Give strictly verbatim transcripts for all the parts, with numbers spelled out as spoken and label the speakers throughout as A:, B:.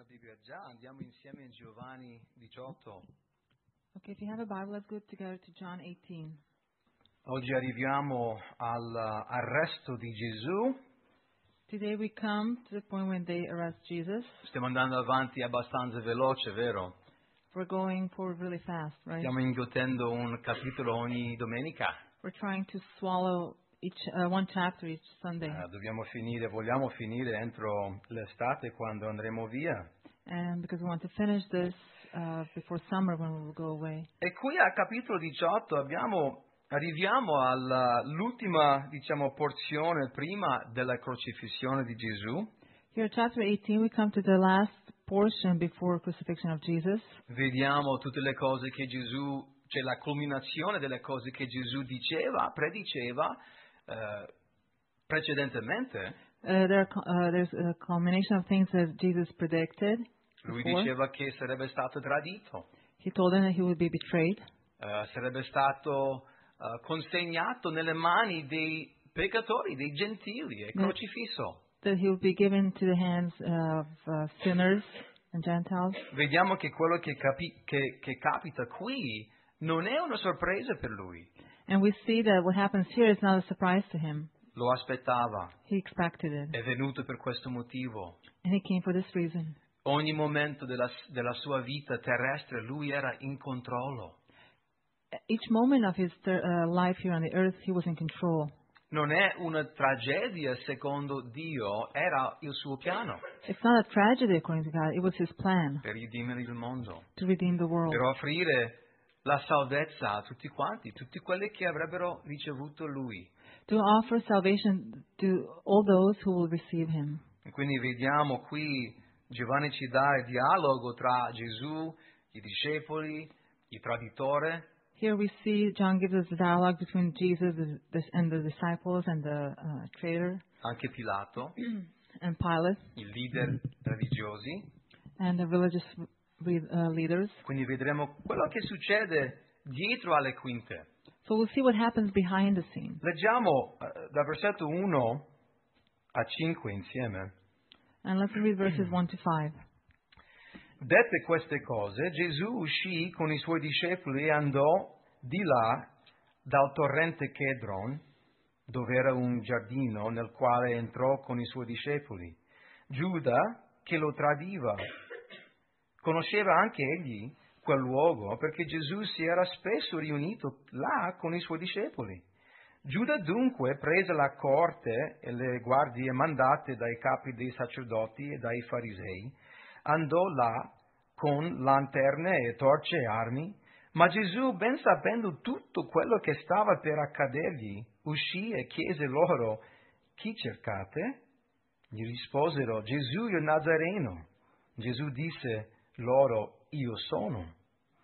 A: una Bibbia già, andiamo insieme in Giovanni diciotto.
B: Okay, if you have a Bible, let's go together to John eighteen.
A: Oggi arriviamo all'arresto di Gesù.
B: Today we come to the point when they arrest Jesus.
A: Stiamo andando avanti abbastanza veloce, vero?
B: We're going forward really fast, right?
A: Stiamo inghiottendo un capitolo ogni domenica.
B: We're trying to swallow each uh, one chapter each Sunday.
A: Uh, dobbiamo finire, vogliamo finire entro l'estate quando andremo via.
B: And because we want to finish this uh, before summer when we will go away.
A: E qui al capitolo diciotto abbiamo, arriviamo all'ultima, diciamo, porzione prima della crocifissione di Gesù.
B: Here, chapter eighteen, we come to the last portion before crucifixion of Jesus.
A: Vediamo tutte le cose che Gesù, cioè la culminazione delle cose che Gesù diceva, prediceva eh, precedentemente.
B: Uh, there are, uh, there's a culmination of things that Jesus predicted.
A: Lui
B: before.
A: diceva che sarebbe stato tradito,
B: He told them that he would be betrayed.
A: eh, sarebbe stato eh, consegnato nelle mani dei peccatori, dei gentili e
B: Yeah.
A: crocifisso.
B: That he would be given to the hands of uh, sinners and Gentiles.
A: Vediamo che quello che, capi- che, che capita qui non è una sorpresa per lui.
B: And we see that what happens here is not a surprise to him.
A: Lo aspettava,
B: He expected it.
A: è venuto per questo motivo.
B: And he came for this reason.
A: Ogni momento della, della sua vita terrestre lui era in controllo.
B: Each moment of his ter- uh, life here on the earth, he was in control.
A: Non è una tragedia secondo Dio, era il suo piano
B: It's not a tragedy according to God. It was his plan
A: per redimere il mondo,
B: to redeem the world.
A: per offrire la salvezza a tutti quanti, tutti quelli che avrebbero ricevuto lui.
B: To offer salvation to all those who will receive him.
A: E quindi vediamo qui Giovanni ci dà il dialogo tra Gesù, i discepoli, il traditore.
B: Here we see John gives us the dialogue between Jesus the- the- and the disciples and the uh, traitor
A: Anche Pilato,
B: and Pilate
A: i leader religiosi.
B: and the religious re- uh, leaders.
A: Quindi vedremo quello che succede dietro alle quinte.
B: So we'll see what happens behind the scenes.
A: Leggiamo eh, da versetto uno a cinque insieme.
B: And let's read verses one to five.
A: Dette queste cose, Gesù uscì con i suoi discepoli e andò di là dal torrente Chedron, dove era un giardino nel quale entrò con i suoi discepoli. Giuda, che lo tradiva, conosceva anche egli quel luogo perché Gesù si era spesso riunito là con i suoi discepoli. Giuda dunque prese la corte e le guardie mandate dai capi dei sacerdoti e dai farisei, andò là con lanterne e torce e armi, ma Gesù, ben sapendo tutto quello che stava per accadergli, uscì e chiese loro: chi cercate? Gli risposero: Gesù il Nazareno. Gesù disse loro: io sono.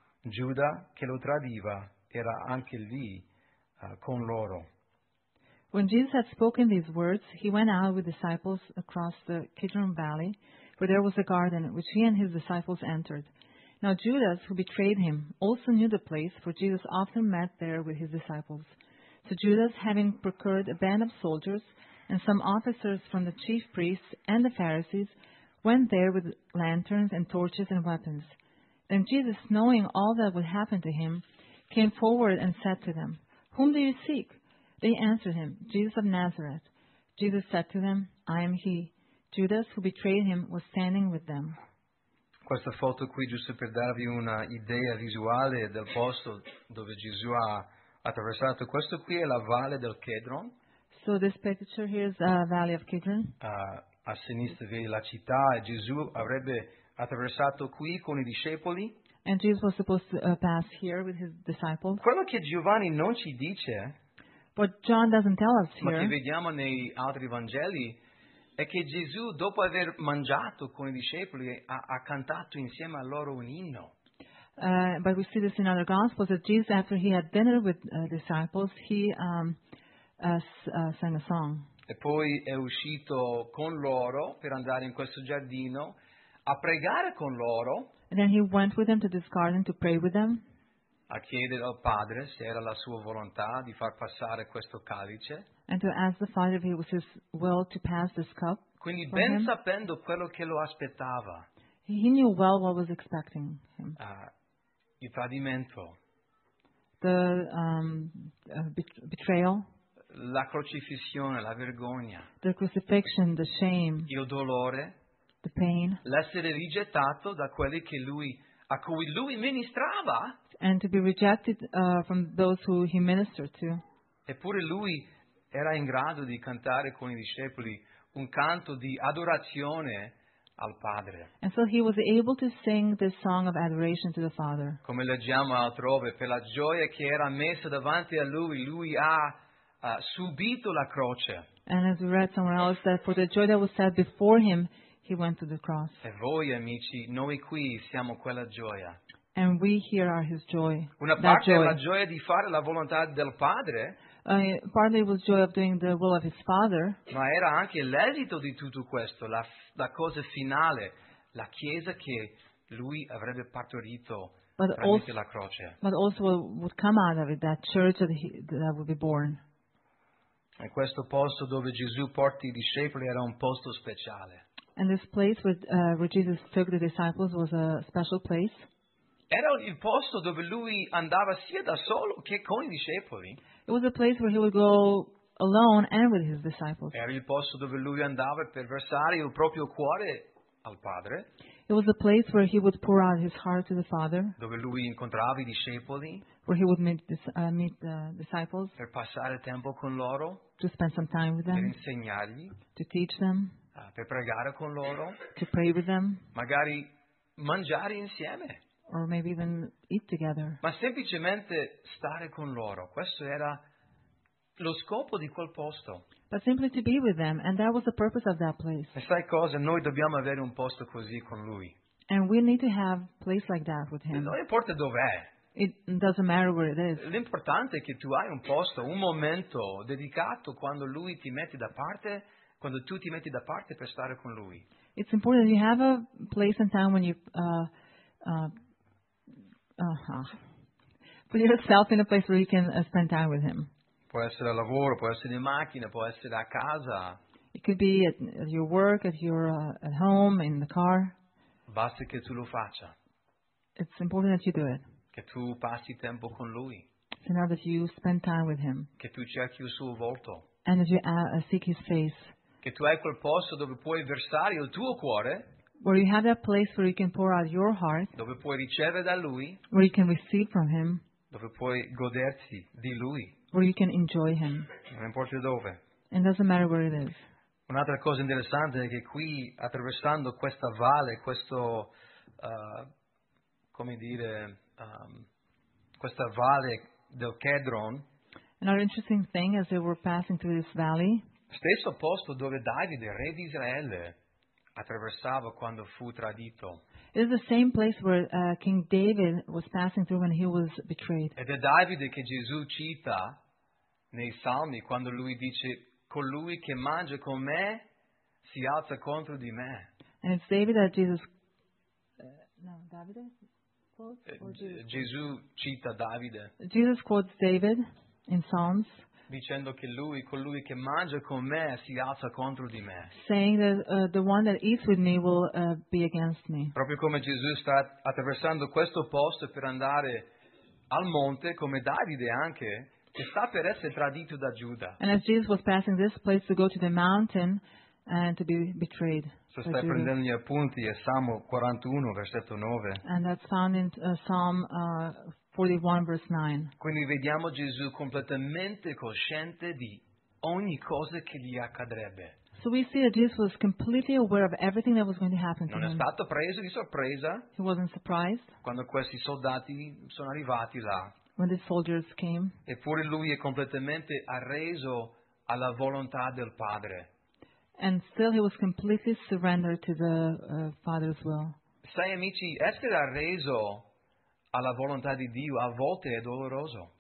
A: Giuda, che lo tradiva, era anche lì uh, con loro.
B: When Jesus had spoken these words, he went out with disciples across the Kidron Valley, where there was a garden, which he and his disciples entered. Now Judas, who betrayed him, also knew the place, for Jesus often met there with his disciples. So Judas, having procured a band of soldiers and some officers from the chief priests and the Pharisees, went there with lanterns and torches and weapons. Then Jesus, knowing all that would happen to him, came forward and said to them, Whom do you seek? They answered him, Jesus of Nazareth. Jesus said to them, I am he. Judas, who betrayed him, was standing with them.
A: Questa foto qui, giusto per darvi una idea visuale del posto dove Gesù ha attraversato, questo qui è la valle del Chedron.
B: So this picture here is uh, Valley of Kidron.
A: Uh, a sinistra vedi la città e Gesù avrebbe attraversato qui con i discepoli.
B: And Jesus was supposed to uh, pass here with his disciples.
A: Quello che Giovanni non ci dice,
B: What John doesn't tell us
A: ma che
B: here,
A: vediamo nei altri Vangeli, è che Gesù, dopo aver mangiato con i discepoli, ha, ha cantato insieme a loro un inno.
B: uh, but we see this in other Gospels, that Jesus, after he had dinner with uh, disciples, he um, uh, s- uh, sang a song.
A: E poi è uscito con loro per andare in questo giardino a pregare con loro,
B: And then he went with them to this garden to pray with them,
A: a chiedere al Padre se era la sua volontà di far passare questo calice.
B: and to ask the Father if it was his will to pass this cup.
A: Quindi
B: For
A: ben
B: him.
A: sapendo quello che lo aspettava,
B: He knew well what was expecting him.
A: Uh, il tradimento,
B: The um, uh, bet- betrayal,
A: la crocifissione, la vergogna,
B: the crucifixion, the shame,
A: il dolore,
B: the pain,
A: l'essere rigettato da quelli che lui, a cui lui ministrava,
B: and to be rejected uh, from those who he ministered to.
A: eppure lui era in grado di cantare con i discepoli un canto di adorazione al Padre.
B: And so he was able to sing this song of adoration to the Father.
A: Come leggiamo altrove, per la gioia che era messa davanti a lui, lui ha uh, subito la croce.
B: And as we read somewhere else, that for the joy that was set before him, he went to the cross.
A: E voi amici, noi qui siamo quella gioia.
B: And we here are his joy.
A: Una
B: That
A: parte è
B: joy.
A: la gioia di fare la volontà del Padre,
B: Uh, partly it was joy of doing the will of his Father,
A: ma era anche l'esito di tutto questo, la, la cosa finale, la Chiesa che lui avrebbe partorito
B: but
A: tramite
B: also,
A: la croce.
B: but also what would come out of it, that church that, he, that would be born.
A: E questo posto dove Gesù porta i discepoli era un posto speciale.
B: And this place where, uh, where Jesus took the disciples was a special place.
A: Era il posto dove lui andava sia da solo che con i discepoli.
B: It was a place where he would go alone and with his disciples.
A: Era il posto dove lui andava per versare il proprio cuore al Padre,
B: It was a place where he would pour out his heart to the Father,
A: dove lui incontrava i discepoli
B: where he would meet, dis- uh, meet the disciples,
A: per passare tempo con loro,
B: to spend some time with
A: per
B: them,
A: insegnargli,
B: to teach them,
A: eh, per pregare con loro,
B: to pray with them,
A: magari mangiare insieme,
B: or maybe even eat together.
A: ma semplicemente stare con loro. Questo era lo scopo di quel posto.
B: But simply to be with them, and that was the purpose of that place.
A: E sai cosa? Noi dobbiamo avere un posto così con lui.
B: And we need to have a place like that with him.
A: Non importa dov'è.
B: It doesn't matter where it is.
A: L'importante è che tu hai un posto, un momento dedicato quando lui ti mette da parte, quando tu ti metti da parte per stare con lui.
B: It's important that you have a place and time when you uh, uh, uh, put yourself in a place where you can uh, spend time with him.
A: Può essere al lavoro, può essere in macchina, può essere a casa.
B: It could be at, at your work, at your uh, at home, in the car.
A: Basta che tu lo faccia,
B: It's important that you do it.
A: che tu passi tempo con lui,
B: It's in order that you spend time with him
A: che tu cerchi il suo volto,
B: and that you uh, uh, seek his face.
A: che tu hai quel posto dove puoi versare il tuo cuore,
B: Where you have that place where you can pour out your heart,
A: dove puoi ricevere da lui,
B: where you can receive from him,
A: dove puoi goderti di lui,
B: where you can enjoy him.
A: non importa dove.
B: It doesn't matter where it is.
A: Un'altra cosa interessante è che qui, attraversando questa valle, questo, uh, come dire, um, questa valle del Kedron,
B: Another interesting thing, as they were passing through this valley,
A: stesso posto dove Davide, re di Israele, attraversava quando fu tradito.
B: it is the same place where uh, King David was passing through when he was betrayed.
A: Ed è Davide che Gesù cita nei Salmi quando lui dice: colui che mangia con me si alza contro di me.
B: And it's David that Jesus. Uh, no, David quotes
A: Eh,
B: or Jesus?
A: Gesù cita Davide
B: Jesus quotes David in Psalms,
A: dicendo che lui, colui che mangia con me si alza contro di me.
B: saying that uh, the one that eats with me will uh, be against me.
A: Proprio come Gesù sta attraversando questo posto per andare al monte, come Davide anche, che sta per essere tradito da Giuda.
B: And as Jesus was passing this place to go to the mountain and to be betrayed
A: Se
B: by
A: stai
B: Judas.
A: prendendo gli appunti, è Salmo quarantuno, versetto nove.
B: And that's found in uh, Psalm uh, forty-one, verse nine.
A: Quindi vediamo Gesù completamente cosciente di ogni cosa che gli accadrebbe.
B: So we see that Jesus was completely aware of everything that was going to happen to
A: Non è
B: him.
A: stato preso di sorpresa
B: He wasn't surprised
A: quando questi soldati sono arrivati là.
B: when the soldiers came.
A: Eppure lui è completamente arreso alla volontà del Padre.
B: And still he was completely surrendered to the uh, Father's will.
A: Sai amici, essere arreso alla volontà di Dio a volte è doloroso.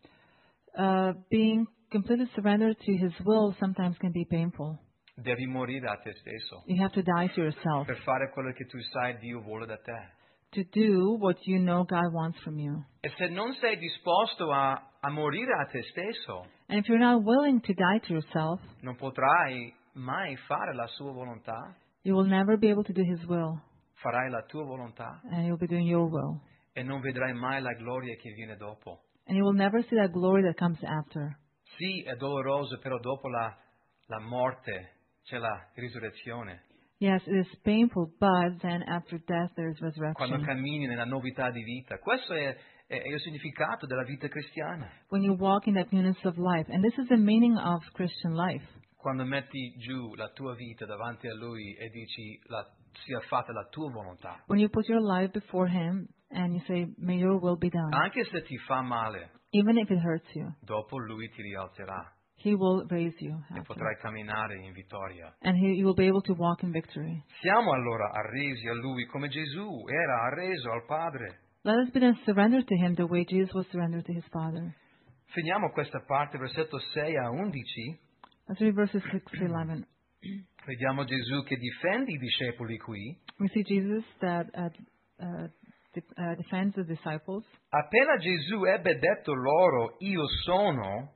B: Uh, being completely surrendered to his will sometimes can be painful.
A: Devi morire a te stesso
B: You have to die to yourself
A: per fare quello che tu sai Dio vuole da te.
B: to do what you know God wants from you.
A: E se non sei disposto a, a morire a te stesso,
B: And if you're not willing to die to yourself,
A: non potrai mai fare la sua volontà.
B: you will never be able to do his will.
A: farai la tua volontà
B: and you'll be doing your will.
A: e non vedrai mai la gloria che viene dopo.
B: And you will never see that glory that comes after.
A: Sì, è doloroso, però dopo la, la morte c'è la risurrezione.
B: Yes, it is painful, but then after death there is
A: Quando
B: resurrection.
A: cammini nella novità di vita. Questo è, è, è il significato della vita cristiana.
B: When you walk in that newness of life. And this is the meaning of Christian life.
A: Quando metti giù la tua vita davanti a Lui e dici la, sia fatta la tua volontà.
B: When you put your life before Him and you say, may your will be done.
A: Anche se ti fa male,
B: Even if it hurts you,
A: dopo Lui ti rialzerà
B: He will raise you
A: e
B: after.
A: potrai camminare in vittoria.
B: And he, you will be able to walk in victory.
A: Siamo allora arresi a Lui come Gesù era arreso al Padre.
B: Let us be then surrendered to Him the way Jesus was surrendered to His Father.
A: Finiamo questa parte, versetto sei a undici.
B: Let's read verses six to eleven.
A: Vediamo Gesù che difende i discepoli qui.
B: We see Jesus that uh, uh, de- uh, defends the disciples.
A: Appena Gesù ebbe detto loro, io sono,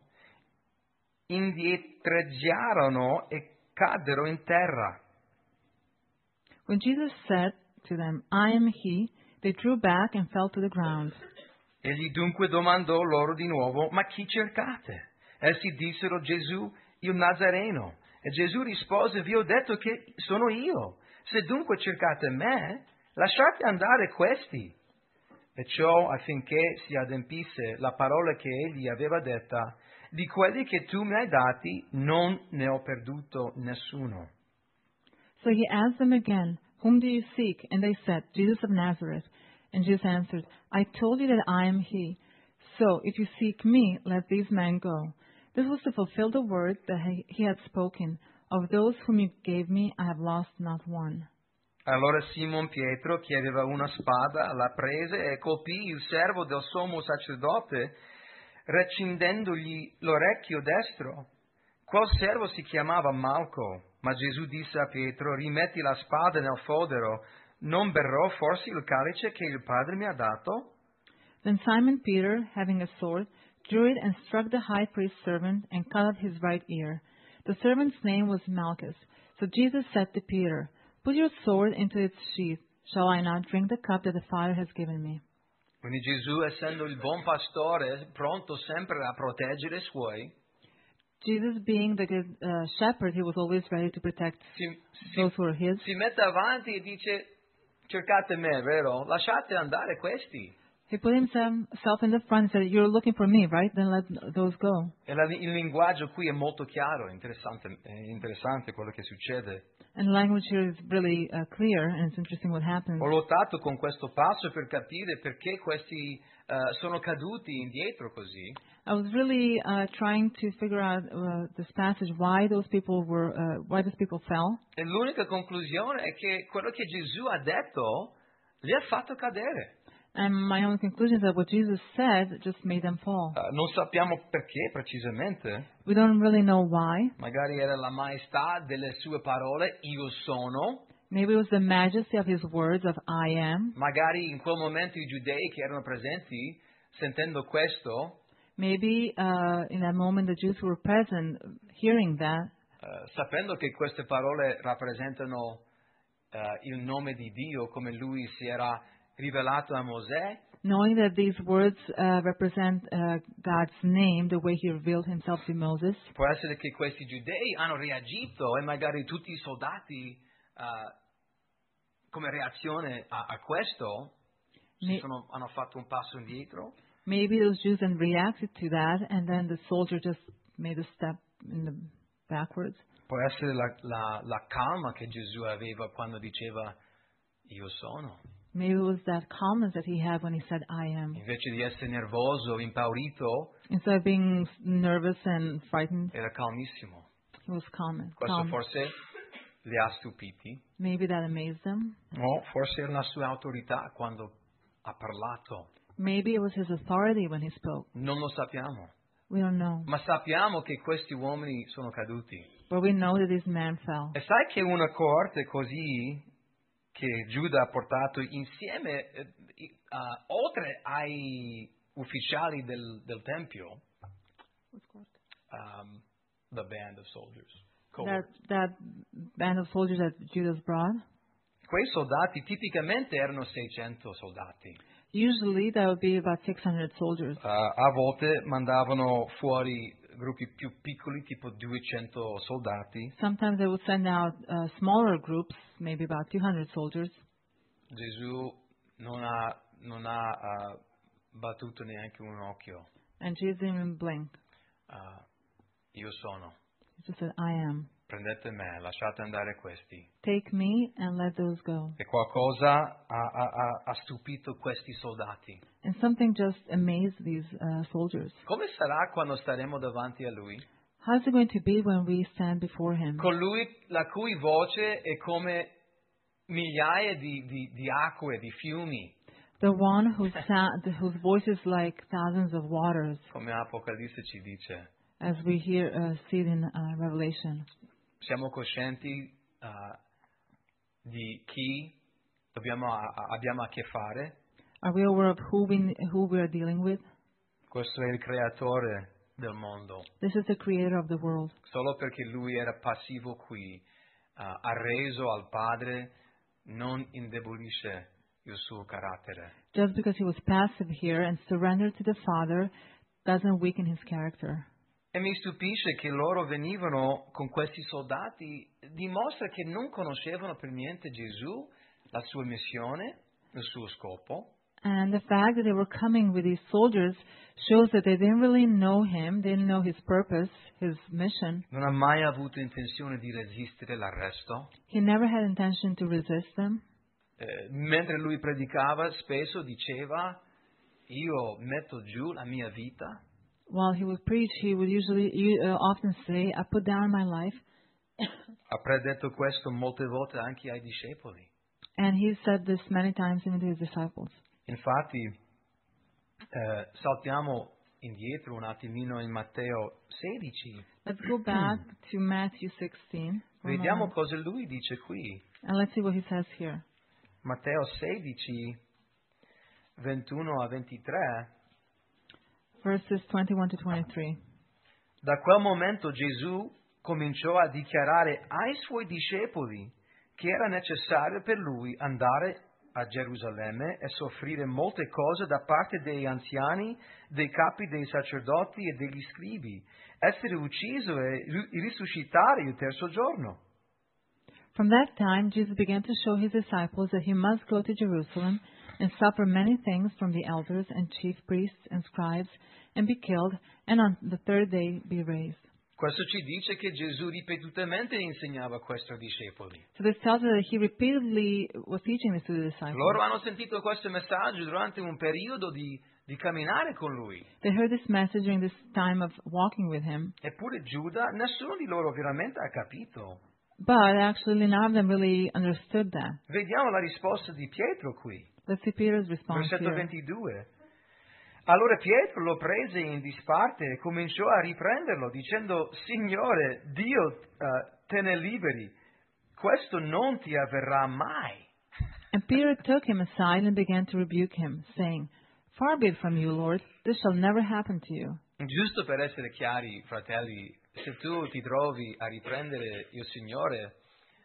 A: indietreggiarono e caddero in terra.
B: When Jesus said to them, I am He, they drew back and fell to the ground.
A: Egli dunque domandò loro di nuovo, ma chi cercate? Essi dissero, Gesù, il Nazareno. E Gesù rispose, vi ho detto che sono io. Se dunque cercate me, lasciate andare questi. E ciò affinché si adempisse la parola che egli aveva detta, di quelli che tu mi hai dati non ne ho perduto nessuno.
B: So he asked them again, whom do you seek? And they said, Jesus of Nazareth. And Jesus answered, I told you that I am He. So if you seek me, let these men go. This was to fulfill the word that he, he had spoken. Of those whom you gave me, I have lost not one.
A: Allora Simon Pietro, che aveva una spada, la prese e colpì il servo del sommo sacerdote, recindendogli l'orecchio destro. Quel servo si chiamava Malco, ma Gesù disse a Pietro, rimetti la spada nel fodero, non berrò forse il calice che il Padre mi ha dato?
B: Then Simon Peter, having a sword, drew it and struck the high priest's servant and cut off his right ear. The servant's name was Malchus. So Jesus said to Peter, put your sword into its sheath. Shall I not drink the cup that the Father has given me?
A: Quindi Gesù, essendo il buon pastore, pronto sempre a proteggere i suoi,
B: Jesus, being the good uh, shepherd, he was always ready to protect
A: si,
B: those
A: si,
B: who were his.
A: si mette avanti e dice, cercate me, vero? Lasciate andare questi.
B: He put himself in the front and said, you're looking for me, right? Then let those go.
A: E la, il linguaggio qui è molto chiaro, interessante, è interessante quello che succede.
B: And the language here is really uh, clear, and it's interesting what happens.
A: Ho lottato con questo passo per capire perché questi uh, sono caduti indietro così.
B: I was really uh, trying to figure out uh, this passage, why those people were, uh, why those people fell.
A: E l'unica conclusione è che quello che Gesù ha detto li ha fatto cadere.
B: And my own conclusion is that what Jesus said just made them fall.
A: Uh, non sappiamo perché precisamente.
B: We don't really know why.
A: Magari era la maestà delle sue parole, io sono.
B: Maybe it was the majesty of his words of I am.
A: Magari in quel momento i giudei che erano presenti, sentendo questo,
B: Maybe uh, in that moment the Jews who were present, hearing that,
A: uh, sapendo che queste parole rappresentano uh, il nome di Dio come lui si era rivelato a Mosè,
B: knowing that these words uh, represent uh, God's name, the way He revealed Himself to Moses,
A: può essere che questi giudei hanno reagito e magari tutti i soldati, uh, come reazione a, a questo,
B: May-
A: sono, hanno fatto un passo indietro.
B: maybe those Jews then reacted to that, and then the soldier just made a step in the backwards.
A: Può essere la, la, la calma che Gesù aveva quando diceva io sono.
B: Maybe it was that calmness that He had when He said, I am.
A: Invece di essere nervoso, impaurito,
B: Instead of being nervous and frightened,
A: era calmissimo.
B: He was calm.
A: Questo
B: calm.
A: forse li ha stupiti.
B: Maybe that amazed them.
A: O forse era la sua autorità quando ha parlato.
B: Maybe it was His authority when He spoke.
A: Non lo sappiamo.
B: We don't know.
A: Ma sappiamo che questi uomini sono caduti.
B: But we know that this man fell.
A: E sai che una coorte così che Giuda ha portato insieme, eh, uh, oltre ai ufficiali del, del Tempio, um, the band of soldiers,
B: That, that band of soldiers that Judas brought,
A: Quei soldati tipicamente erano seicento soldati.
B: Usually that would be about six hundred soldiers.
A: Uh, a volte mandavano fuori gruppi più piccoli, tipo duecento soldati.
B: Sometimes they would send out uh, smaller groups, maybe about two hundred soldiers.
A: Gesù non ha, non ha uh, battuto neanche un occhio.
B: And Jesus didn't even blink.
A: Uh, io sono.
B: He just said, I am.
A: Prendete me, lasciate andare questi.
B: Take me and let those go.
A: E qualcosa ha, ha, ha- ha stupito questi soldati.
B: And something just amazed these uh, soldiers.
A: Come sarà quando staremo davanti a Lui?
B: How's it going to be when we stand before Him?
A: Colui la cui voce è come migliaia di, di, di acque, di fiumi,
B: The one whose, sound, whose voice is like thousands of waters,
A: come Apocalisse ci dice.
B: as we hear, uh, see it in uh, Revelation.
A: Siamo coscienti uh, di chi dobbiamo, a- a- abbiamo a che fare?
B: Are we aware of who we, who we are dealing with?
A: Questo è il creatore del mondo.
B: This is the creator of the world.
A: Solo perché lui era passivo qui, uh, arreso al Padre, non indebolisce il suo carattere.
B: Just because he was passive here and surrendered to the Father doesn't weaken his character.
A: E mi stupisce che loro venivano con questi soldati, dimostra che non conoscevano per niente Gesù, la sua missione, il suo scopo.
B: And the fact that they were coming with these soldiers shows that they didn't really know him, didn't know his purpose, his mission.
A: Non ha mai avuto intenzione di resistere l'arresto.
B: He never had intention to resist them.
A: Eh, mentre lui predicava spesso diceva, io metto giù la mia vita
B: While he would preach, he would usually uh, often say, I put down my life.
A: ha predetto questo molte volte anche ai discepoli.
B: And he said this many times even to his disciples.
A: Infatti, eh, saltiamo indietro un attimino in Matteo sedici.
B: Let's go back to Matthew sixteen. for a
A: Vediamo
B: moment.
A: cosa lui dice qui.
B: And let's see what he says here.
A: Matteo sedici, ventuno a ventitré.
B: Verses twenty-one to twenty-three.
A: Da quel momento Gesù cominciò a dichiarare ai suoi discepoli che era necessario per lui andare a Gerusalemme e soffrire molte cose da parte degli anziani, dei capi dei sacerdoti e degli scribi, essere ucciso e ri- risuscitare il terzo giorno.
B: From that time, Jesus began to show his disciples that he must go to Jerusalem and suffer many things from the elders and chief priests and scribes and be killed, and on the third day be raised.
A: Questo ci dice che Gesù ripetutamente insegnava questo ai discepoli.
B: So this tells us that he repeatedly was teaching this to the disciples.
A: Loro hanno sentito questo messaggio durante un periodo di, di camminare con lui.
B: They heard this message during this time of walking with him,
A: Eppure Giuda, nessuno di loro veramente ha capito.
B: but actually none of them really understood that.
A: Vediamo la risposta di Pietro qui.
B: Let's see Peter's response
A: Versetto
B: here.
A: ventidue. Allora Pietro lo prese in disparte e cominciò a riprenderlo dicendo, Signore, Dio eh, te ne liberi, questo non ti avverrà mai.
B: And Peter took him aside and began to rebuke him, saying, Far be it from you, Lord, this shall never happen to you.
A: Giusto per essere chiari, fratelli, se tu ti trovi a riprendere il Signore,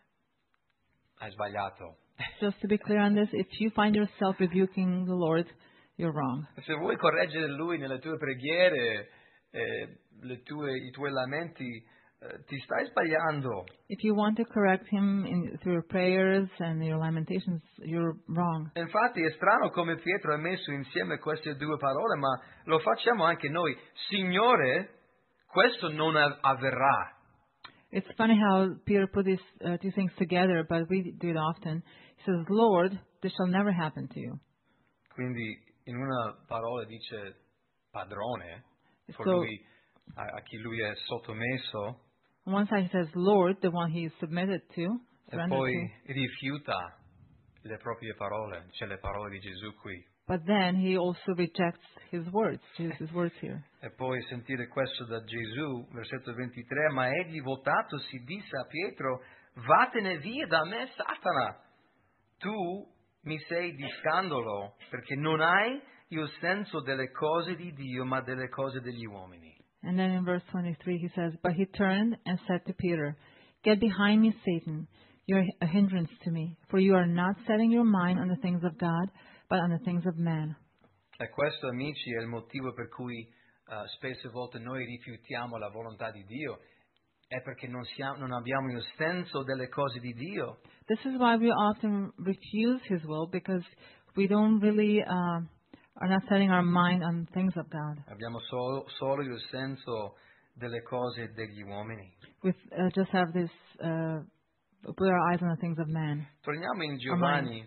A: hai sbagliato.
B: Just to be clear on this, if you find yourself rebuking the Lord, you're wrong.
A: Se vuoi correggere Lui nelle tue preghiere, eh, le tue, i tuoi lamenti, eh, ti stai sbagliando.
B: If you want to correct him in, through your prayers and your lamentations, you're wrong.
A: Infatti è strano come Pietro ha messo insieme queste due parole, ma lo facciamo anche noi. Signore, questo non av- avverrà.
B: It's funny how Peter put these uh, two things together, but we do it often. He says, Lord, this shall never happen to you.
A: Quindi in una parola dice padrone,
B: So-
A: colui a, a chi lui è sottomesso,
B: On one side he says, Lord, the one he is submitted to,
A: e
B: surrendered
A: poi
B: to.
A: rifiuta le proprie parole, cioè le parole di Gesù qui.
B: But then he also rejects his words, Jesus' words here.
A: E poi sentire questo da Gesù, versetto ventitré, ma egli voltatosi disse a Pietro, vattene via da me, Satana, tu mi sei di scandalo, perché non hai il senso delle cose di Dio, ma delle cose degli uomini.
B: And then in verse twenty-three he says, But he turned and said to Peter, Get behind me, Satan. You're a hindrance to me, for you are not setting your mind on the things of God, but on the things of man.
A: E questo, amici, è il motivo per cui uh, spesse volte noi rifiutiamo la volontà di Dio, è perché non, siamo, non abbiamo il senso delle cose di Dio.
B: This is why we often refuse His will, because we don't really uh, are not setting our mind on things of God.
A: Abbiamo solo, solo il senso delle cose degli uomini.
B: We uh, just have this, uh, put our eyes on the things of man.
A: Torniamo in Giovanni.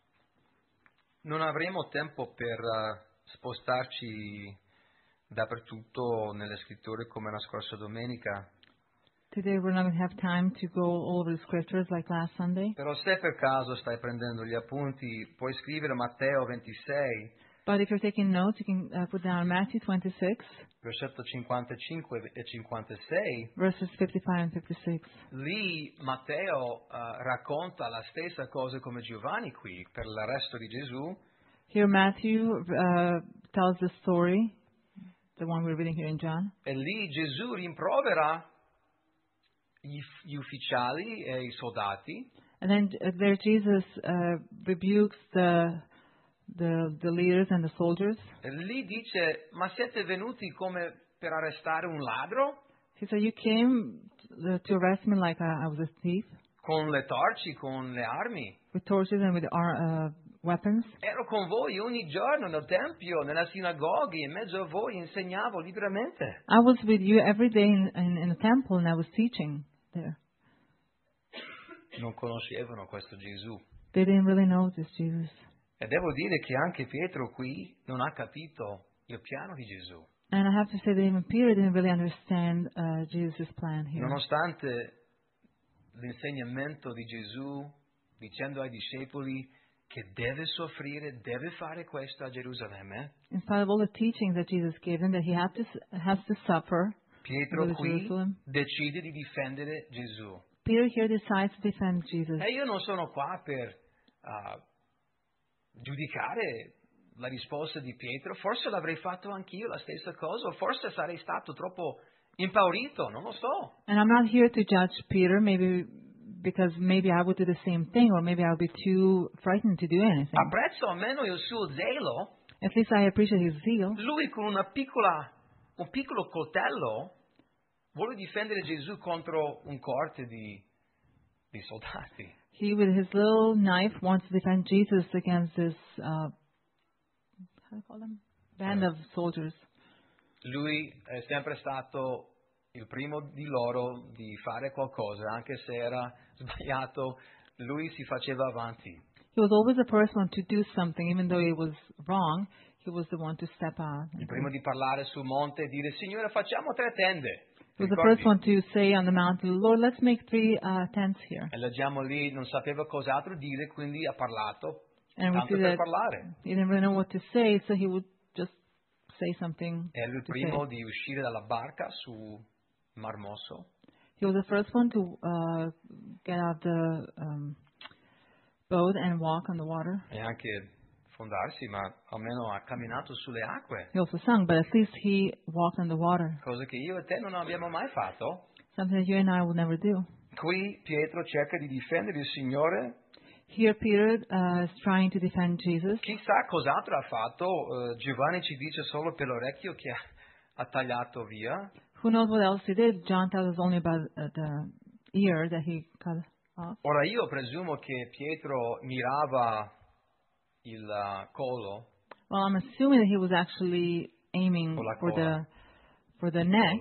A: Non avremo tempo per uh, spostarci dappertutto nelle scritture come la scorsa domenica.
B: Today we're not going to have time to go all over the scriptures like last Sunday.
A: Però se per caso stai prendendo gli appunti, puoi scrivere Matteo ventisei,
B: But if you're taking notes, you can uh, put down Matthew twenty-six,
A: versetto cinquantacinque e cinquantasei.
B: verses fifty-five and fifty-six.
A: Lì Matteo uh, racconta la stessa cosa come Giovanni qui per l'arresto di Gesù.
B: Here Matthew uh, tells the story, the one we're reading here in John.
A: E lì Gesù rimprovera gli, gli ufficiali e i soldati.
B: And then uh, there Jesus uh, rebukes the, the the leaders and the soldiers.
A: E lì dice, ma siete venuti come per arrestare un ladro?
B: He said, "You came uh, to arrest me like I, I was a thief,
A: Con le torci, con le armi?
B: with torches and with ar- uh, weapons.
A: Ero con voi ogni giorno nel tempio, nella sinagoga, in mezzo a voi insegnavo liberamente.
B: I was with you every day in, in, in the temple, and I was teaching there."
A: Non conoscevano questo Gesù.
B: They didn't really know this Jesus.
A: E devo dire che anche Pietro qui non ha capito il piano di Gesù.
B: And I have to say that even Peter didn't really understand uh, Jesus' plan here.
A: Nonostante l'insegnamento di Gesù dicendo ai discepoli che deve soffrire, deve fare questo a Gerusalemme,
B: In spite of all the teachings that Jesus gave him, that he had to, has to suffer,
A: Pietro
B: go to
A: qui
B: Jerusalem,
A: decide di difendere Gesù.
B: Peter here decides to defend Jesus.
A: E io non sono qua per uh, giudicare la risposta di Pietro, forse l'avrei fatto anch'io la stessa cosa, o forse sarei stato troppo impaurito, non lo so.
B: And I'm not here to judge Peter, maybe because maybe I would do the same thing, or maybe I would be too frightened to do anything.
A: Apprezzo almeno il suo zelo.
B: At least I appreciate his zeal.
A: Lui con una piccola, un piccolo coltello vuole difendere Gesù contro un corte di, di soldati.
B: He, with his little knife, wants to defend Jesus against this, uh, how do you call them? Band of soldiers.
A: Lui è sempre stato il primo di loro di fare qualcosa, anche se era sbagliato, lui si faceva avanti.
B: He was always the first one to do something, even though it was wrong. He was the one to step out.
A: Il primo di parlare sul monte e dire, Signore, facciamo tre tende.
B: He was the
A: Ricordi?
B: first one to say on the mountain, "Lord, let's make three uh, tents here."
A: E leggiamo lì, non sapeva cos'altro dire, quindi ha parlato,
B: And we
A: tanto
B: see
A: per
B: that
A: parlare.
B: he didn't really know what to say, so he would just say something
A: Era il
B: to
A: primo
B: say.
A: di uscire dalla barca su Mar Mosso.
B: He was the first one to uh, get out the um, boat and walk on the water.
A: E anche fondarsi, ma almeno ha camminato sulle acque,
B: He also sung, but at least he walked on the water,
A: cosa che io e te non abbiamo mai fatto.
B: something that you and I will never do.
A: Qui Pietro cerca di difendere il Signore,
B: Here Peter uh, is trying to defend Jesus.
A: chissà cos'altro ha fatto, uh, Giovanni ci dice solo per l'orecchio che ha, ha tagliato via.
B: Who knows what else he did? John tells us only about uh, the ear that he cut off.
A: Ora io presumo che Pietro mirava il uh, collo,
B: Well, I'm assuming that he was actually aiming
A: Con la
B: for
A: cola.
B: the for the neck,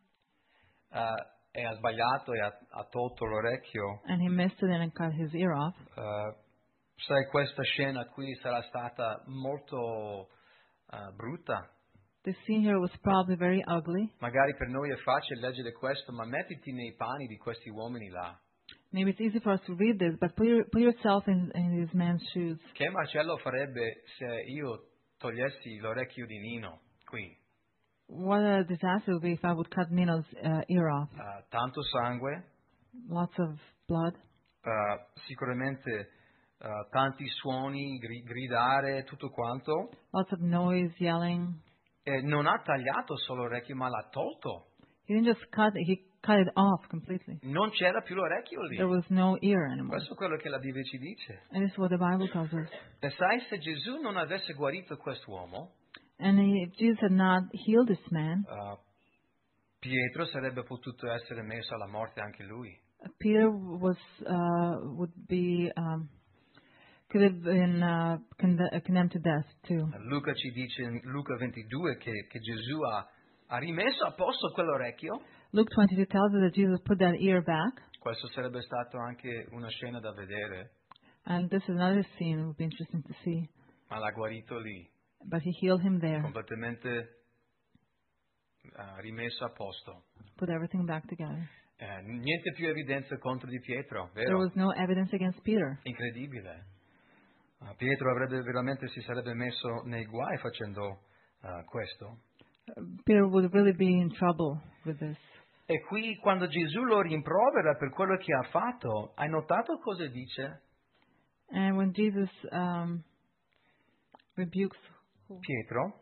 A: uh, e ha sbagliato e ha, ha tolto l'orecchio.
B: and he missed it and cut his ear off.
A: Uh, sai, questa scena qui sarà stata molto uh, brutta.
B: The scene here was probably very ugly.
A: Magari per noi è facile leggere questo, ma mettiti nei panni di questi uomini là.
B: Maybe it's easy for us to read this, but put, your, put yourself in, in these men's shoes.
A: Che Marcello farebbe se io togliessi l'orecchio di Nino qui?
B: What a disaster it would be if I would cut Nino's uh, ear off.
A: Uh, tanto sangue,
B: Lots of blood,
A: uh, sicuramente uh, tanti suoni, gri- gridare, tutto quanto.
B: lots of noise, yelling.
A: E non ha tagliato solo l'orecchio, ma l'ha tolto.
B: He didn't just cut it, he cut it off completely.
A: Non c'era più l'orecchio lì.
B: There was no ear anymore.
A: Questo è quello che la Bibbia ci dice.
B: And this is what the Bible tells us.
A: E sai, se Gesù non avesse guarito quest'uomo,
B: And if Jesus had not healed this man,
A: uh, Pietro sarebbe potuto essere messo alla morte anche lui.
B: Peter was uh, would be um, could have been uh, conde- condemned to death too.
A: Luca ci dice in Luca ventidue che, che Gesù ha, ha rimesso a posto quell'orecchio.
B: Luke twenty-two tells us that Jesus put that ear back,
A: Questo sarebbe stato anche una scena da vedere,
B: and this is another scene it would be interesting to see.
A: ma l'ha guarito lì,
B: But he healed him there,
A: completamente uh, rimesso a posto.
B: put everything back together.
A: Eh, niente più evidenza contro di Pietro,
B: There
A: vero?
B: was no evidence against Peter.
A: Incredibile. Uh, Pietro avrebbe veramente si sarebbe messo nei guai facendo uh, questo.
B: Peter would really be in trouble with this.
A: E qui quando Gesù lo rimprovera per quello che ha fatto, hai notato cosa dice?
B: And when Jesus um, rebukes,
A: Pietro,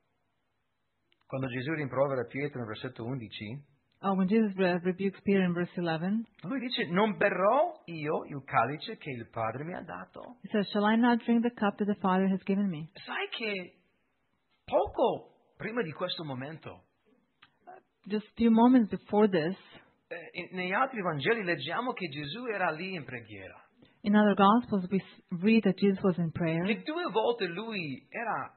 A: quando Gesù rimprovera Pietro nel versetto undici,
B: oh, when Jesus re- rebukes Peter in verse eleven,
A: lui dice, non berrò io il calice che il Padre mi ha dato?
B: he says, "Shall I not drink the cup that the Father has given me?"
A: Sai che poco prima di questo momento,
B: Just a few moments before this,
A: eh, in- negli altri Vangeli leggiamo che Gesù era lì in preghiera.
B: in other Gospels, we s- read that Jesus was in prayer.
A: Che due volte lui era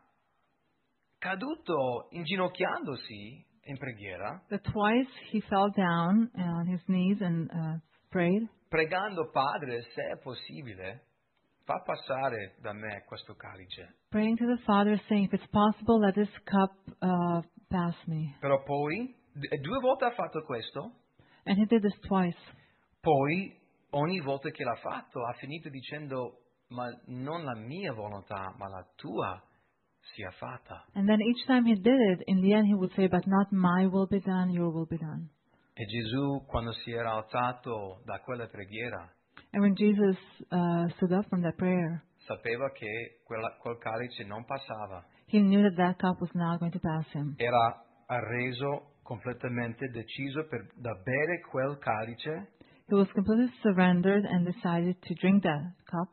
A: caduto inginocchiandosi in preghiera,
B: That twice he fell down on his knees and uh, prayed,
A: pregando Padre, se è possibile, fa passare da me questo calice.
B: praying to the Father, saying, "If it's possible, let this cup uh, pass me."
A: Però poi, d- due volte ha fatto questo,
B: And he did this twice.
A: poi ogni volta che l'ha fatto ha finito dicendo, ma non la mia volontà, ma la tua sia fatta.
B: And then each time he did it, in the end he would say, "But not my will be done, your will be done."
A: E Gesù, quando si era alzato da quella preghiera,
B: And when Jesus uh, stood up from that prayer,
A: sapeva che quella, quel calice non passava.
B: he knew that that cup was not going to pass him.
A: Era arreso completamente deciso per, da bere quel calice,
B: He was completely surrendered and decided to drink that cup,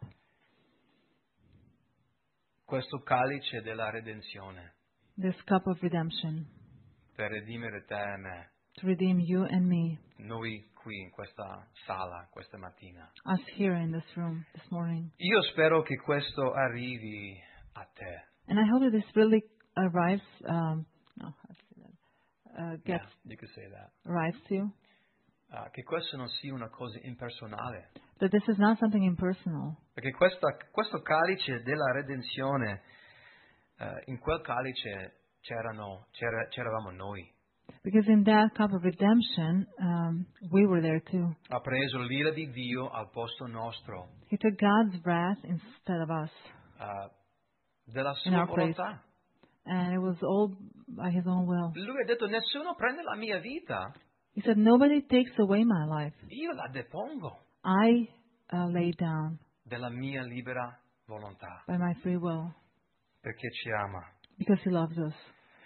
A: questo calice della redenzione,
B: this cup of redemption,
A: per redimere te e me,
B: to redeem you and me,
A: noi qui in questa sala questa mattina.
B: us here in this room this morning.
A: Io spero che questo arrivi a te.
B: And I hope that this really arrives, um, no, how to say that, uh,
A: Yeah,
B: gets,
A: you could say that.
B: arrives to you,
A: Ah, che questo non sia una cosa impersonale,
B: that this is not something impersonal.
A: perché questa, questo calice della redenzione, eh, in quel calice c'erano, c'era, c'eravamo noi.
B: Because in that cup of redemption, um, we were there too.
A: Ha preso l'ira di Dio al posto nostro,
B: He took God's wrath instead of us,
A: eh, della
B: in
A: sua
B: our place.
A: volontà.
B: And it was all by his own will.
A: Lui ha detto, nessuno prende la mia vita,
B: He said, "Nobody takes away my life.
A: io la depongo
B: I uh, lay down
A: della mia libera volontà,
B: by my free will
A: perché ci ama.
B: because he loves us."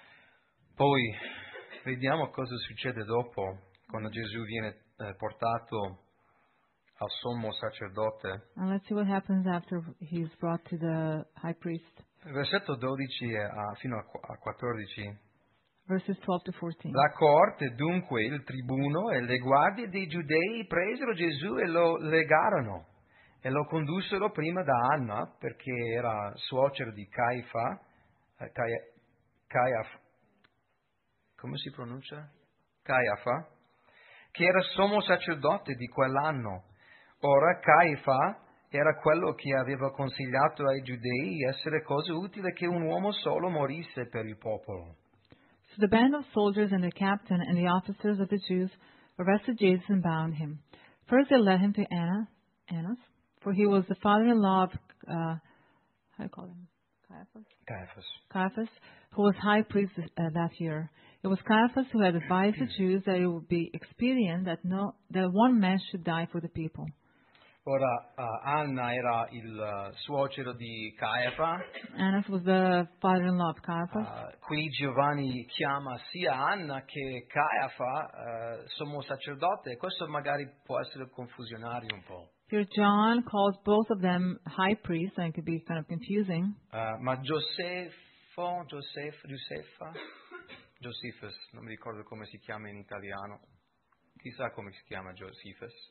A: Poi vediamo cosa succede dopo, quando Gesù viene eh, portato al sommo sacerdote.
B: And let's see what happens after he's brought to the high priest.
A: Versetto dodici e, ah, fino a qu- a quattordici.
B: Verses twelve to fourteen.
A: La corte, dunque, il tribuno e le guardie dei giudei presero Gesù e lo legarono e lo condussero prima da Anna, perché era suocero di Caifa, eh, Caia- Caiaf- come si pronuncia? Caiafa, che era sommo sacerdote di quell'anno. Ora Caifa era quello che aveva consigliato ai giudei essere cosa utile che un uomo solo morisse per il popolo.
B: So the band of soldiers and the captain and the officers of the Jews arrested Jesus and bound him. First they led him to Anna, Annas, for he was the father-in-law of, uh, how do you call him? Caiaphas?
A: Caiaphas.
B: Caiaphas, who was high priest uh, that year. It was Caiaphas who had advised the Jews that it would be expedient that no, that one man should die for the people.
A: Ora, uh, Anna era il uh, suocero di Caiafa.
B: Annas was the father-in-law of Caiaphas.
A: Uh, qui Giovanni chiama sia Anna che Caiafa uh, sommo sacerdote, e questo magari può essere confusionario un po'.
B: Here John calls both of them high priests, and it could be kind of confusing.
A: Uh, ma Giosefo, Giosef, Giuseffa, Josephus, non mi ricordo come si chiama in italiano, chissà come si chiama Josephus.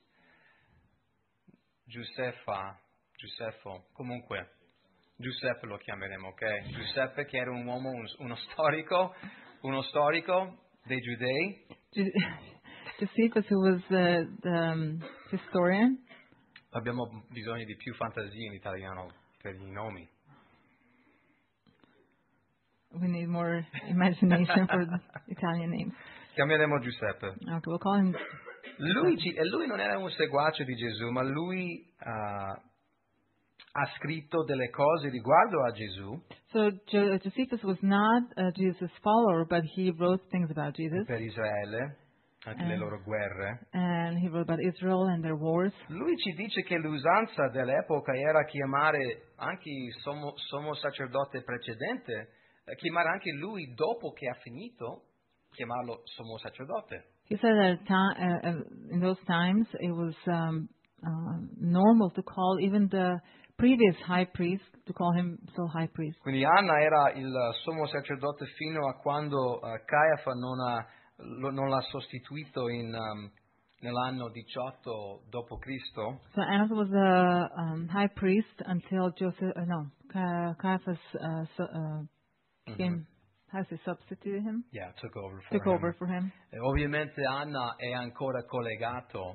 A: Giuseppa, Giuseppo, comunque, Giuseppe lo chiameremo, ok? Giuseppe che era un uomo, un, uno storico, uno storico dei giudei.
B: Josephus, who was the, the um, historian.
A: Abbiamo bisogno di più fantasia in italiano per i nomi.
B: We need more imagination for the Italian names.
A: Chiameremo Giuseppe.
B: Okay, we'll call him.
A: Lui, e lui non era un seguace di Gesù, ma lui uh, ha scritto delle cose riguardo a Gesù.
B: So jo- Josephus was not a Jesus follower, but he wrote things about Jesus.
A: Per Israele, anche le loro guerre.
B: And he wrote about Israel and their wars.
A: Lui ci dice che l'usanza dell'epoca era chiamare anche il sommo, sommo sacerdote precedente, eh, chiamare anche lui dopo che ha finito, chiamarlo sommo sacerdote.
B: He said that at ti- uh, uh, in those times it was um, uh, normal to call even the previous high priest, to call him still high priest.
A: Quindi Anna era il sommo sacerdote fino a quando uh, Caiafa non, ha, lo, non l'ha sostituito in, um, nell'anno diciotto dopo Cristo.
B: So Annas was the um, high priest until Joseph, uh, no, Ca- Caiaphas uh, so, uh, came. Mm-hmm. Has he substituted him?
A: Yeah, took over for
B: took
A: him.
B: over for him.
A: E ovviamente Anna è ancora collegato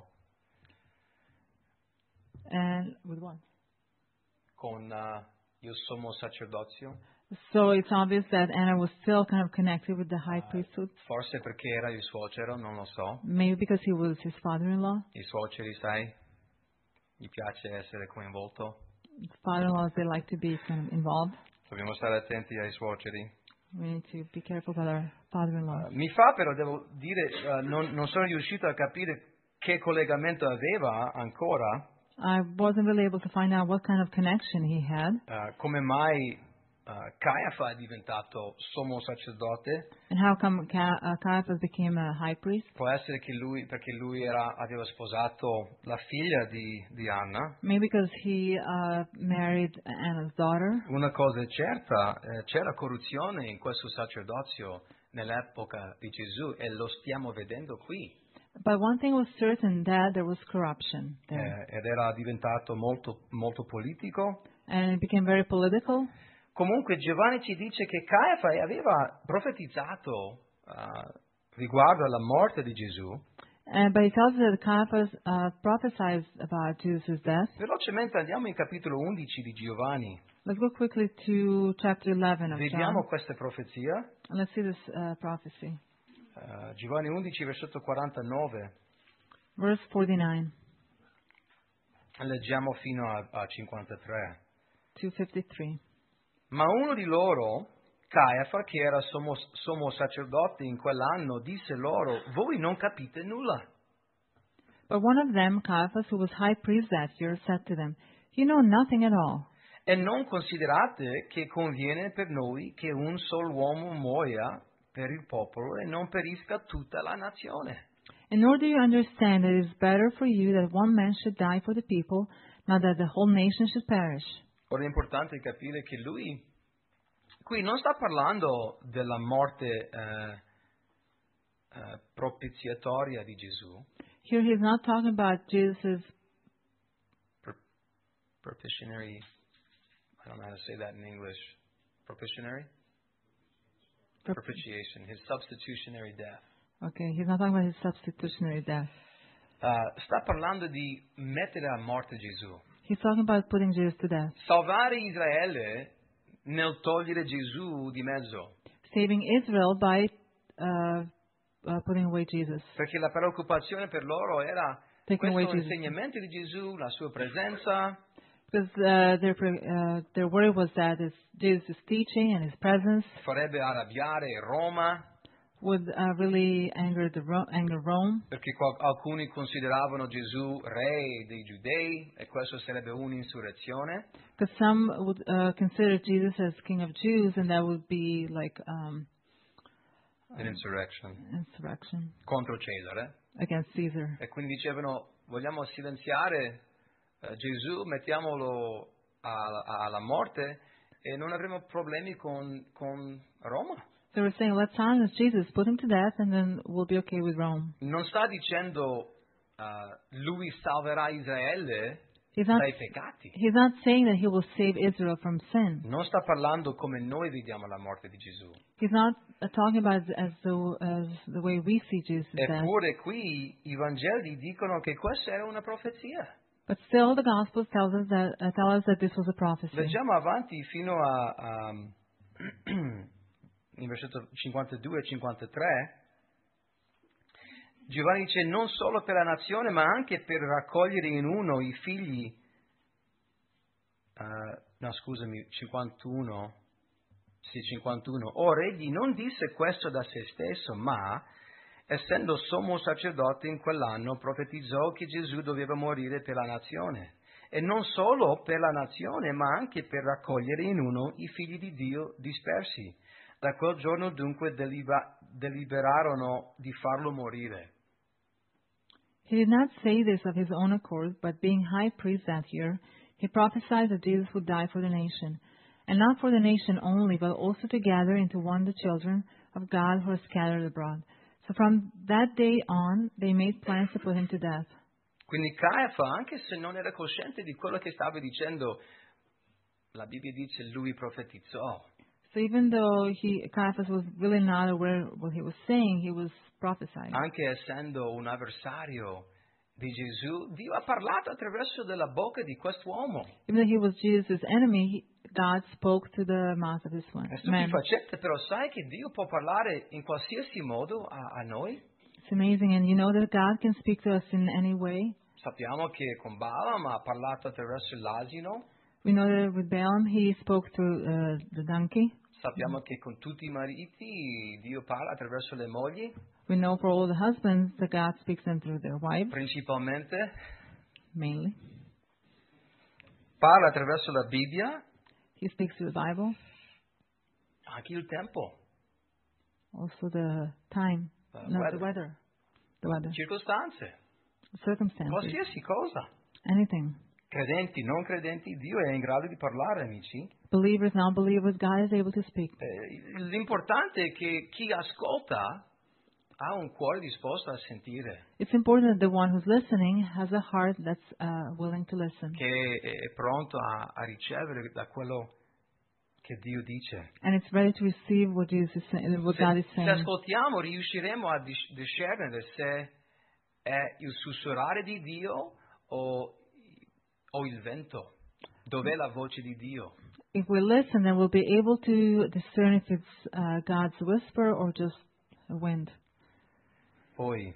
B: And with what?
A: con uh, il sommo sacerdozio.
B: So it's obvious that Anna was still kind of connected with the high
A: Uh,
B: priesthood.
A: forse perché era il suocero, non lo so.
B: Maybe because he was his father-in-law.
A: I suoceri, sai, gli piace essere coinvolto.
B: Father-in-laws, they like to be kind of involved.
A: Dobbiamo stare attenti ai suoceri.
B: We need to be careful about our father-in-law.
A: Uh, mi fa però, devo dire, uh, non, non sono riuscito a capire che collegamento aveva ancora.
B: I wasn't really able to find out what kind of connection he had.
A: Uh, come mai uh, Caiafa è diventato sommo sacerdote?
B: And how come Ca- uh, Caiaphas became a high priest?
A: Può essere che lui, perché lui era, aveva sposato la figlia di, di Anna.
B: Maybe because he uh, married Anna's daughter.
A: Una cosa è certa, eh, c'era corruzione in questo sacerdozio nell'epoca di Gesù e lo stiamo vedendo qui.
B: But one thing was certain, that there was corruption there.
A: Eh, ed era diventato molto, molto politico.
B: And it became very political.
A: Comunque Giovanni ci dice che Caiafa aveva profetizzato uh, riguardo alla morte di Gesù.
B: Uh, but he tells us that Caiaphas uh, prophesied about Jesus' death.
A: Velocemente andiamo in capitolo undici di Giovanni.
B: Let's go quickly to chapter eleven of
A: Vediamo
B: John.
A: questa profezia.
B: And let's see this uh, prophecy.
A: Uh, Giovanni undici, versetto quarantanove.
B: Verse forty-nine
A: Leggiamo fino a, a cinquantatré.
B: to fifty-three.
A: Ma uno di loro, Caiafa, che era sommo, sommo sacerdote in quell'anno, disse loro: voi non capite nulla.
B: But one of them, Caiaphas, who was high priest that year, said to them, "You know nothing at all.
A: E non considerate che conviene per noi che un solo uomo muoia per il popolo e non perisca tutta la nazione."
B: And nor do you understand that it is better for you that one man should die for the people, not that the whole nation should perish."
A: Ora è importante capire che lui qui non sta parlando della morte eh, eh, propiziatoria di Gesù.
B: Here he is not talking about Jesus'
A: Per, propitiatory, I don't know how to say that in English. Propitiatory? Propitiation, his substitutionary death.
B: Okay, he's not talking about his substitutionary death.
A: Uh, sta parlando di mettere a morte Gesù.
B: He's talking about putting Jesus to death,
A: Salvare Israele nel togliere Gesù di mezzo.
B: saving Israel by uh, uh, putting away Jesus.
A: Perché la preoccupazione per loro era
B: Taking away
A: questo
B: Jesus.
A: insegnamento di Gesù, la sua presenza,
B: Because uh, their pre- uh, their worry was that his Jesus' teaching and his presence
A: farebbe arrabbiare Roma,
B: would uh, really anger the Ro- anger Rome,
A: perché qual- alcuni consideravano Gesù re dei giudei e questo sarebbe un'insurrezione.
B: because some would uh, consider Jesus as King of Jews, and that would be like um,
A: An insurrection
B: insurrection
A: contro Cesare.
B: against Caesar.
A: E quindi dicevano, vogliamo silenziare eh, Gesù, mettiamolo a- a- alla morte e non avremo problemi con, con Roma.
B: They were saying, let's silence Jesus, put him to death, and then we'll be okay with Rome.
A: Non sta dicendo eh, lui salverà Israele
B: He's not,
A: dai peccati.
B: he's not saying that he will save Israel from sin.
A: Non sta parlando come noi vediamo la morte di Gesù.
B: He's not uh, talking about it as the, as the way we see Jesus' death.
A: Eppure qui i Vangeli dicono che questa era una profezia.
B: But still, the Gospels tells us that, uh, tell us that this was a prophecy.
A: Leggiamo avanti fino a, a in versetto cinquantadue e cinquantatré. Giovanni dice non solo per la nazione ma anche per raccogliere in uno i figli, uh, no scusami, cinquantuno, sì cinquantuno, ora egli non disse questo da se stesso ma essendo sommo sacerdote in quell'anno profetizzò che Gesù doveva morire per la nazione e non solo per la nazione ma anche per raccogliere in uno i figli di Dio dispersi. Da quel giorno dunque deliba- deliberarono di farlo morire.
B: He did not say this of his own accord, but being high priest that year, he prophesied that Jesus would die for the nation, and not for the nation only, but also to gather into one the children of God who are scattered abroad. So from that day on, they made plans to put him to death.
A: Quindi Caiafa, anche se non era cosciente di quello che stava dicendo, la Bibbia dice lui profetizzò.
B: So even though he, Caiaphas was really not aware of what he was saying, he was prophesying.
A: Anche essendo un avversario di Gesù, Dio ha parlato attraverso della bocca di quest'uomo.
B: Even though he was Jesus' enemy, he- God spoke to the mouth of this one
A: È
B: man.
A: stupefacente, però sai che Dio può parlare in qualsiasi modo a, a noi?
B: It's amazing, and you know that God can speak to us in any way.
A: Sappiamo che con Balaam ha parlato attraverso l'asino,
B: We know that with Balaam, he spoke through uh, the donkey.
A: sappiamo che con tutti i mariti Dio parla attraverso le mogli,
B: We know for all the husbands that God speaks them through their wives,
A: principalmente.
B: mainly.
A: Parla attraverso la Bibbia,
B: He speaks through the Bible,
A: anche il tempo,
B: also the time,
A: Uh,
B: no,
A: weather.
B: the weather, the weather,
A: circostanze,
B: circumstances,
A: qualsiasi cosa.
B: anything.
A: Credenti, non credenti, Dio è in grado di parlare, amici.
B: Believers, non-believers, God is able to speak.
A: Eh, l'importante è che chi ascolta ha un cuore disposto a sentire,
B: It's important that the one who's listening has a heart that's uh, willing to listen,
A: che è pronto a, a ricevere da quello che Dio dice.
B: and it's ready to receive what Jesus is saying, what God
A: Se,
B: is
A: se
B: saying.
A: ascoltiamo riusciremo a dis- discernere se è il sussurrare di Dio o, o il vento. Dov'è la voce di Dio?
B: If we listen, then we'll be able to discern if it's uh, God's whisper or just a wind.
A: Poi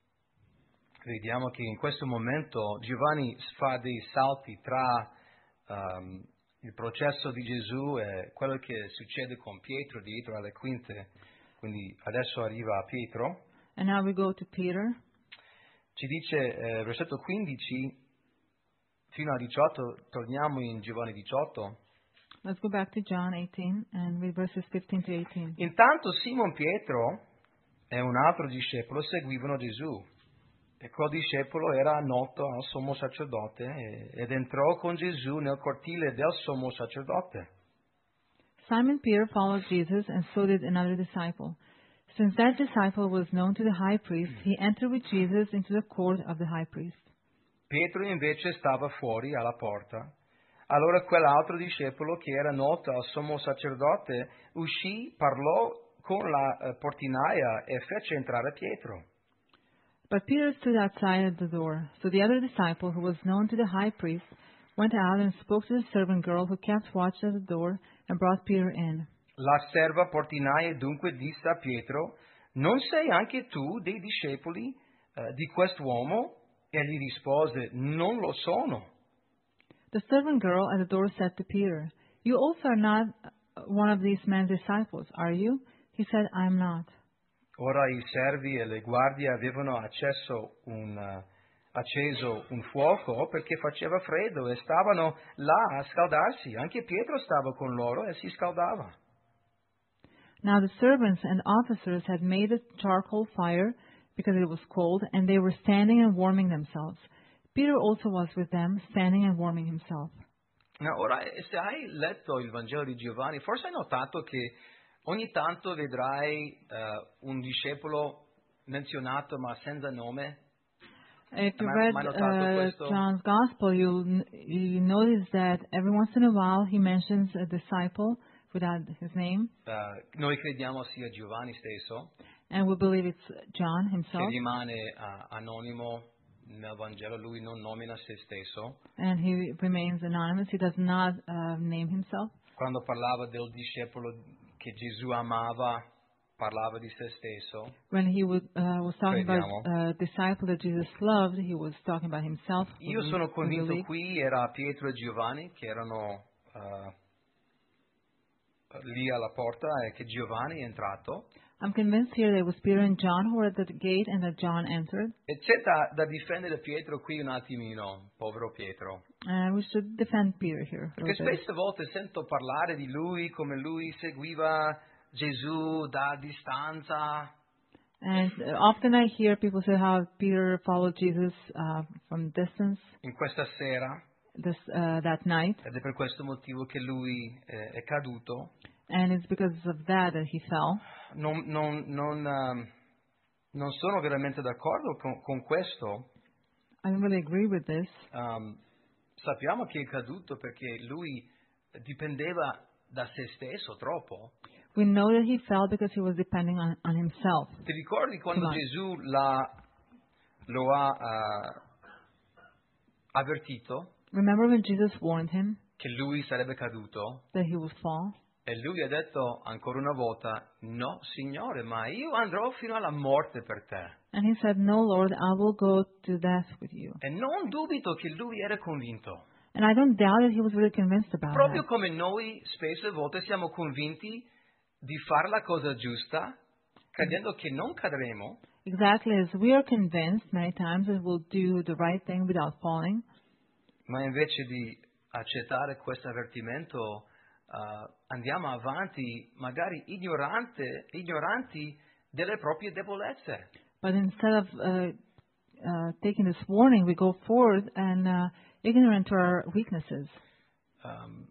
A: vediamo che in questo momento Giovanni fa dei salti tra um, il processo di Gesù e quello che succede con Pietro dietro alle quinte. Quindi adesso arriva a Pietro.
B: And now we go to Peter.
A: Ci dice, eh, versetto quindici fino a diciotto, torniamo in Giovanni diciotto.
B: Let's go back to John eighteen and read verses fifteen to eighteen.
A: Intanto Simon Pietro e un altro discepolo seguivano Gesù. E quel discepolo era noto al sommo sacerdote e- ed entrò con Gesù nel cortile del sommo sacerdote.
B: Simon Peter followed Jesus, and so did another disciple. Since that disciple was known to the high priest, he entered with Jesus into the court of the high priest.
A: Pietro invece stava fuori alla porta. Allora quell'altro discepolo che era noto al sommo sacerdote uscì, parlò con la eh, portinaia e fece entrare Pietro.
B: But Peter stood outside at the door. So the other disciple, who was known to the high priest, went out and spoke to the servant girl who kept watch at the door and brought Peter in.
A: La serva portinaia dunque disse a Pietro, non sei anche tu dei discepoli eh, di quest'uomo? Egli rispose, non lo sono.
B: The servant girl at the door said to Peter, You also are not one of these men's disciples, are you? He said, I am not.
A: Ora i servi e le guardie avevano acceso un, uh, acceso un fuoco perché faceva freddo e stavano là a scaldarsi. Anche Pietro stava con loro e si scaldava.
B: Now the servants and officers had made a charcoal fire because it was cold, and they were standing and warming themselves. Peter also was with them, standing and warming himself.
A: Now, ora, se hai letto il Vangelo di Giovanni, forse hai notato che ogni tanto vedrai uh, un discepolo menzionato ma senza nome.
B: If you
A: Ma-
B: read
A: mai notato
B: uh,
A: questo?
B: John's Gospel, you'll you notice that every once in a while he mentions a disciple without his name,
A: Uh, noi crediamo sia Giovanni stesso,
B: and we believe it's John
A: che
B: himself,
A: rimane uh, anonimo nel Vangelo, lui non nomina se stesso.
B: and he remains anonymous. He does not uh, name himself.
A: Quando parlava del discepolo che Gesù amava, parlava di se stesso.
B: When he would, uh, was talking
A: Crediamo.
B: about a disciple that Jesus loved, he was talking about himself. we
A: Io
B: believe-
A: sono
B: we
A: convinto
B: believe.
A: qui era Pietro e Giovanni che erano uh, lì alla porta e che Giovanni è entrato.
B: I'm convinced here that it was Peter and John who were at the gate and that John entered.
A: E c'è da, da difendere Pietro qui un attimino, povero Pietro.
B: And we should defend Peter here. a
A: Perché
B: little bit.
A: spesse volte sento parlare di lui come lui seguiva Gesù da distanza.
B: And uh, often I hear people say how Peter followed Jesus uh, from distance
A: In questa sera,
B: this uh, that night,
A: ed è per questo motivo che lui eh, è caduto.
B: and it's because of that that he fell.
A: Non, non, non, ehm, non sono veramente d'accordo con, con questo.
B: I don't really agree with this.
A: Um, sappiamo che è caduto perché lui dipendeva da se stesso troppo.
B: We know that he fell because he was depending on, on himself.
A: Ti ricordi quando
B: Come?
A: Gesù l'ha, lo ha eh, avvertito
B: Remember when Jesus warned him
A: che lui sarebbe caduto?
B: that he would fall?
A: E lui ha detto ancora una volta, no Signore, ma io andrò fino alla morte per te.
B: And he said, "No, Lord, I will go to death with you."
A: E non dubito che lui era convinto.
B: And I don't doubt that he was really convinced about
A: Proprio
B: that.
A: come noi spesse volte siamo convinti di fare la cosa giusta, credendo che non cadremo,
B: Exactly as we are convinced many times that we'll do the right thing without falling,
A: ma invece di accettare questo avvertimento uh, andiamo avanti magari ignorante, ignoranti delle proprie debolezze.
B: but instead of uh, uh, taking this warning, we go forward and uh, ignorant to our weaknesses.
A: Um,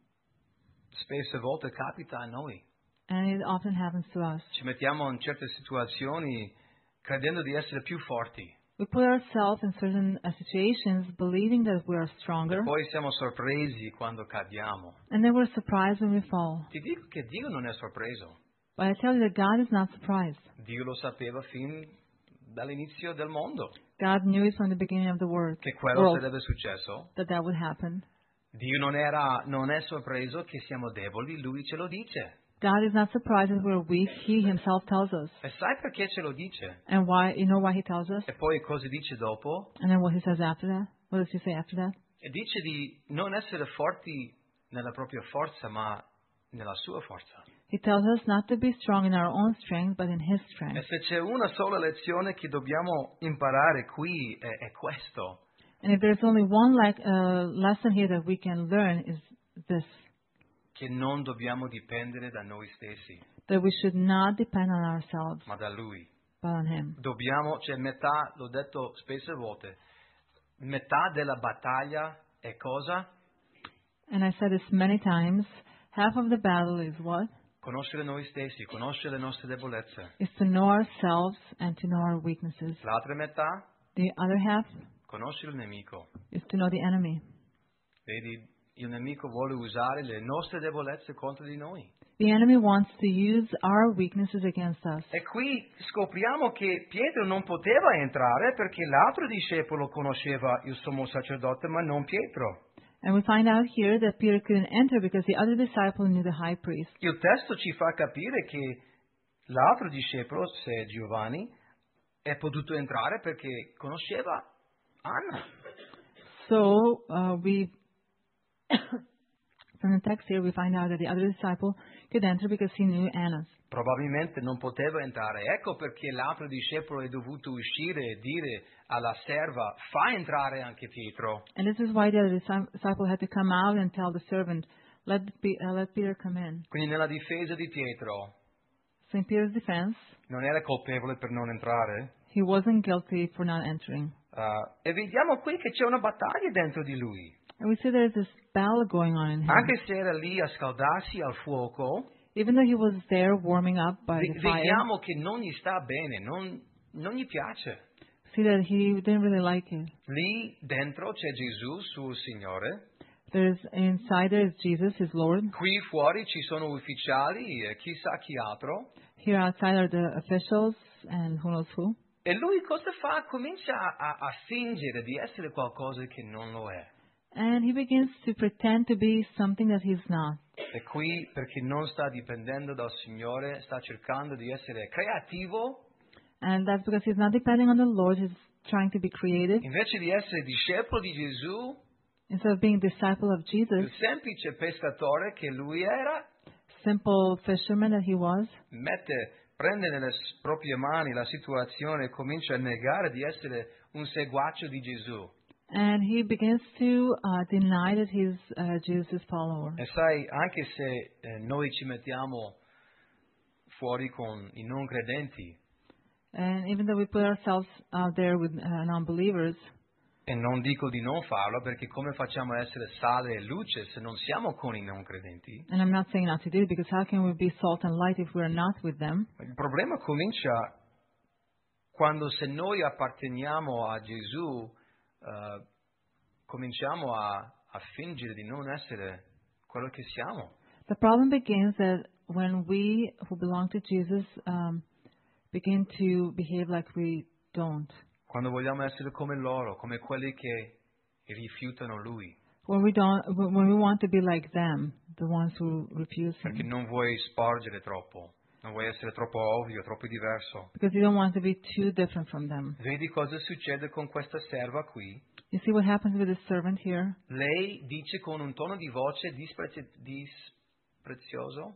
A: spesse volte capita a noi.
B: And it often happens to us.
A: Ci mettiamo in certe situazioni credendo di essere più forti.
B: We put ourselves in certain uh, situations believing that we are stronger,
A: Poi siamo sorpresi quando cadiamo.
B: and then we're surprised when we fall.
A: Ti dico che Dio non è sorpreso.
B: But I tell you that God is not surprised.
A: Dio lo sapeva fin dall'inizio del mondo
B: God knew it from the beginning of the world,
A: che quello
B: world
A: sarebbe successo.
B: that that would happen.
A: Dio non, era, non è sorpreso che siamo deboli, Lui ce lo dice.
B: God is not surprised that we're weak. He himself tells us.
A: E sai perché ce lo dice?
B: And why? You know why he tells us?
A: E poi cosa dice dopo?
B: And then what he says after that? What does he say after that?
A: E dice di non essere forti nella propria forza, ma nella sua forza.
B: He tells us not to be strong in our own strength, but in his
A: E
B: strength.
A: se c'è una sola lezione che dobbiamo imparare qui è, è questo.
B: And if there's only one like uh, lesson here that we can learn is this:
A: Che non dobbiamo dipendere da noi stessi,
B: that we should not depend on ourselves,
A: ma da Lui.
B: but on him.
A: Dobbiamo, cioè metà, l'ho detto spesse volte, metà della battaglia è cosa?
B: And I said this many times. Half of the battle is what?
A: Conoscere noi stessi, conoscere le nostre debolezze.
B: Is to know ourselves and to know our weaknesses.
A: L'altra metà,
B: The other half
A: conoscere il nemico.
B: is to know the enemy.
A: Vedi, il nemico vuole usare le nostre debolezze contro di noi.
B: The enemy wants to use our weaknesses against us.
A: E qui scopriamo che Pietro non poteva entrare perché l'altro discepolo conosceva il sommo sacerdote, ma non Pietro.
B: And we find out here that Peter couldn't enter because the other disciple knew the high priest.
A: Il testo ci fa capire che l'altro discepolo, se è Giovanni, è potuto entrare perché conosceva Anna.
B: So uh, we From the text here, we find out that the other disciple could enter because he knew Annas.
A: Probabilmente non poteva entrare. Ecco perché l'altro discepolo è dovuto uscire e dire alla serva, fa entrare anche Pietro.
B: And this is why the other disciple had to come out and tell the servant, let, P- uh, let Peter come in.
A: Quindi nella difesa di Pietro
B: So in Peter's defense,
A: non era colpevole per non entrare.
B: he wasn't guilty for not entering.
A: Uh, e vediamo qui che c'è una battaglia dentro di lui.
B: And we see there's this battle going on in him.
A: Anche se era lì a scaldarsi al fuoco,
B: Even though he was there warming up by
A: v-
B: the fire,
A: vediamo che non gli sta bene, non, non gli piace.
B: see that he didn't really like it.
A: Lì dentro c'è Gesù, suo Signore.
B: There's inside there is Jesus, his Lord.
A: Qui fuori ci sono ufficiali e chissà chi altro.
B: Here outside are the officials and who knows who.
A: E lui cosa fa? Comincia a, a fingere di essere qualcosa che non lo è.
B: And he begins to pretend to be something that he's not.
A: E qui perché non sta dipendendo dal Signore, sta cercando di essere creativo,
B: And that's because he's not depending on the Lord, he's trying to be creative.
A: invece di essere discepolo di Gesù,
B: Instead of being a disciple of
A: il
B: Jesus,
A: semplice pescatore che lui era,
B: simple fisherman that he was,
A: mette, prende nelle s- proprie mani la situazione e comincia a negare di essere un seguace di Gesù.
B: and he begins to uh, deny that he's uh, Jesus' follower.
A: E sai, anche se eh, noi ci mettiamo fuori con i non credenti,
B: And even though we put ourselves out there with uh, non-believers,
A: e non dico di non farlo, perché come facciamo a essere sale e luce se non siamo con i non credenti?
B: and I'm not saying not to do it, because how can we be salt and light if we're not with them?
A: Il problema comincia quando se noi apparteniamo a Gesù, eh, cominciamo a, a fingere di non essere quello che siamo.
B: The problem begins that when we who belong to Jesus um, begin to behave like we don't.
A: Quando vogliamo essere come loro, come quelli che rifiutano Lui,
B: When we don't, when we want to be like them, the ones who refuse
A: perché
B: Him,
A: non vuoi sporgere troppo, non vuoi essere troppo ovvio, troppo diverso.
B: because you don't want to be too different from them.
A: Vedi cosa succede con questa serva qui?
B: You see what happens with this servant here?
A: Lei dice con un tono di voce disprezzi- disprezioso,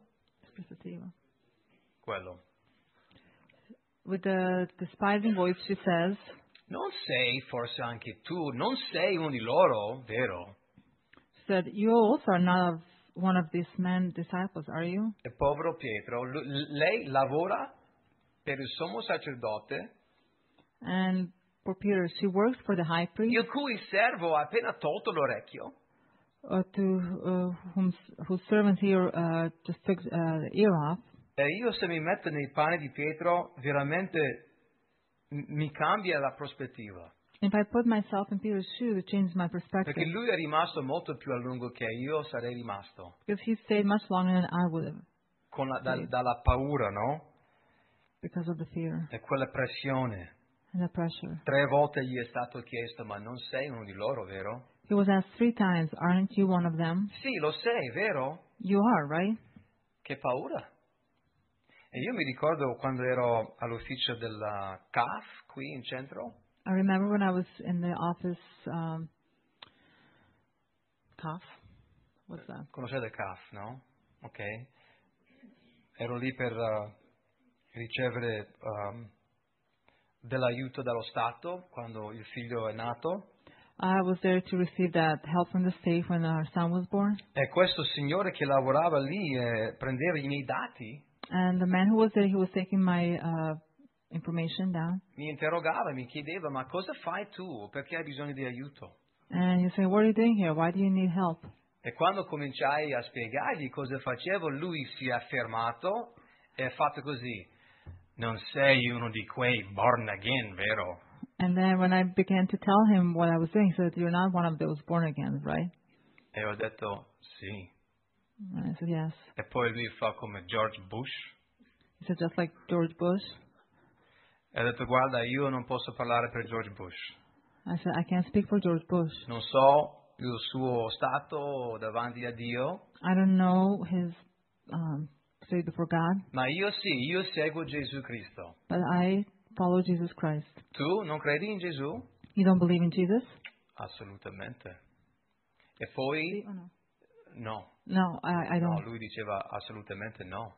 A: quello.
B: With the despising voice, she says,
A: Non sei forse anche tu, non sei uno di loro, vero?
B: she said, "You also are not of one of these men disciples, are you?"
A: E povero Pietro, lu- lei lavora per il sommo sacerdote,
B: And for Peter, she works for the high priest,
A: il cui servo ha appena tolto l'orecchio.
B: uh, to uh, whom, whose servant here uh, just took uh, the ear off.
A: E io se mi metto nei panni di Pietro, veramente m- mi cambia la prospettiva.
B: If I put myself in Peter's shoes, it changes my
A: Perché
B: perspective,
A: lui è rimasto molto più a lungo che io sarei rimasto.
B: because he stayed much longer than I would have
A: Con la, da- dalla paura, no?
B: because of the fear
A: E quella pressione.
B: and the pressure.
A: Tre volte gli è stato chiesto, ma non sei uno di loro, vero?
B: He was asked three times, "Aren't you one of them?"
A: Sì, lo sei, vero?
B: You are, right?
A: Che paura. E io mi ricordo quando ero all'ufficio della C A F qui in centro,
B: I remember when I was in the office, um, cough. What's that?
A: conoscete C A F, no? Ok. Ero lì per uh, ricevere um, dell'aiuto dallo Stato quando il figlio è nato.
B: I was there to receive that help from the state when our son was born.
A: E questo signore che lavorava lì eh, prendeva i miei dati,
B: And the man who was there, he was taking my uh, information down.
A: mi interrogava, mi chiedeva, ma cosa fai tu? Perché hai bisogno di aiuto?
B: And he said, "What are you doing here? Why do you need help?"
A: E quando cominciai a spiegargli cosa facevo, lui si è fermato e ha fatto così. Non sei uno di quei born again, vero?
B: And then when I began to tell him what I was doing, he said, "You're not one of those born again, right?"
A: E ho detto sì.
B: And I said, "Yes."
A: E poi lui fa come George Bush.
B: He said, "Just like George Bush."
A: E ho detto, guarda, io non posso parlare per George Bush.
B: I said, "I can't speak for George Bush.
A: Non so il suo stato davanti a Dio,
B: I don't know his um, state before God,
A: ma io sì, io seguo Gesù Cristo.
B: but I follow Jesus Christ."
A: Tu non credi in Gesù?
B: You don't believe in Jesus?
A: Assolutamente. E poi
B: Oh, no.
A: no.
B: No, I, I
A: No,
B: don't.
A: lui diceva assolutamente no.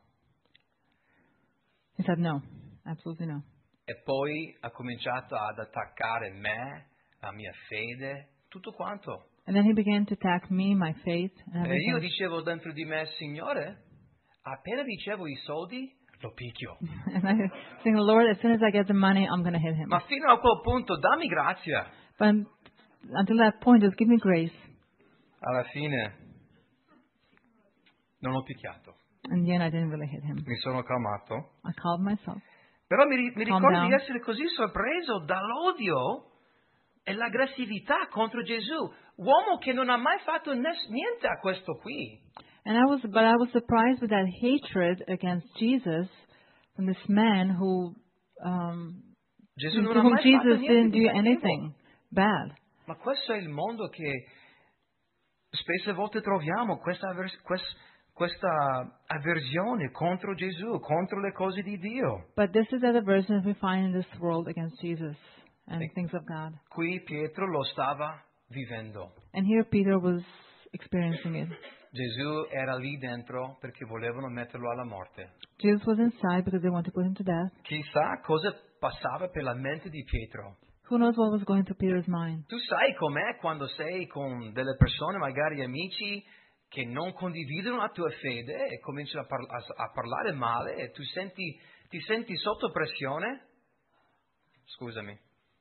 B: He said, no, absolutely no.
A: E poi ha cominciato ad attaccare me, la mia fede, tutto quanto.
B: And then he began to attack me, my faith, and
A: E io
B: everything.
A: dicevo dentro di me, Signore, appena ricevo i soldi, lo picchio.
B: And I saying, Lord, as soon as I get the money, I'm going to hit him.
A: Ma fino a quel punto, dammi grazia.
B: But until that point, just give me grace.
A: Alla fine, non l'ho picchiato.
B: And then I didn't really hit him.
A: Mi sono calmato.
B: I calmed myself.
A: Però mi, mi
B: Calm
A: ricordo
B: down.
A: di essere così sorpreso dall'odio e l'aggressività contro Gesù, uomo che non ha mai fatto nes- niente a questo qui.
B: And I was, but I was surprised with that hatred against Jesus from this man who, um,
A: Gesù
B: to
A: non ha
B: whom
A: mai
B: Jesus
A: fatto niente
B: didn't
A: di
B: do
A: cattivo.
B: anything bad.
A: Ma questo è il mondo che spesse volte troviamo, questa, avver- quest- questa avversione contro Gesù, contro le cose di Dio.
B: But this is the aversion that we find in this world against Jesus and
A: Sì.
B: things of God.
A: Qui Pietro lo stava vivendo.
B: And here Peter was experiencing it.
A: Gesù era lì dentro perché volevano metterlo alla morte.
B: Jesus was inside because they wanted to put him to death.
A: Chissà cosa passava per la mente di Pietro.
B: Who knows what was going through Peter's mind?
A: Tu sai com'è quando sei con delle persone, magari amici, che non condividono la tua fede e cominciano a, par- a- a parlare male e tu senti, ti senti sotto pressione? Scusami.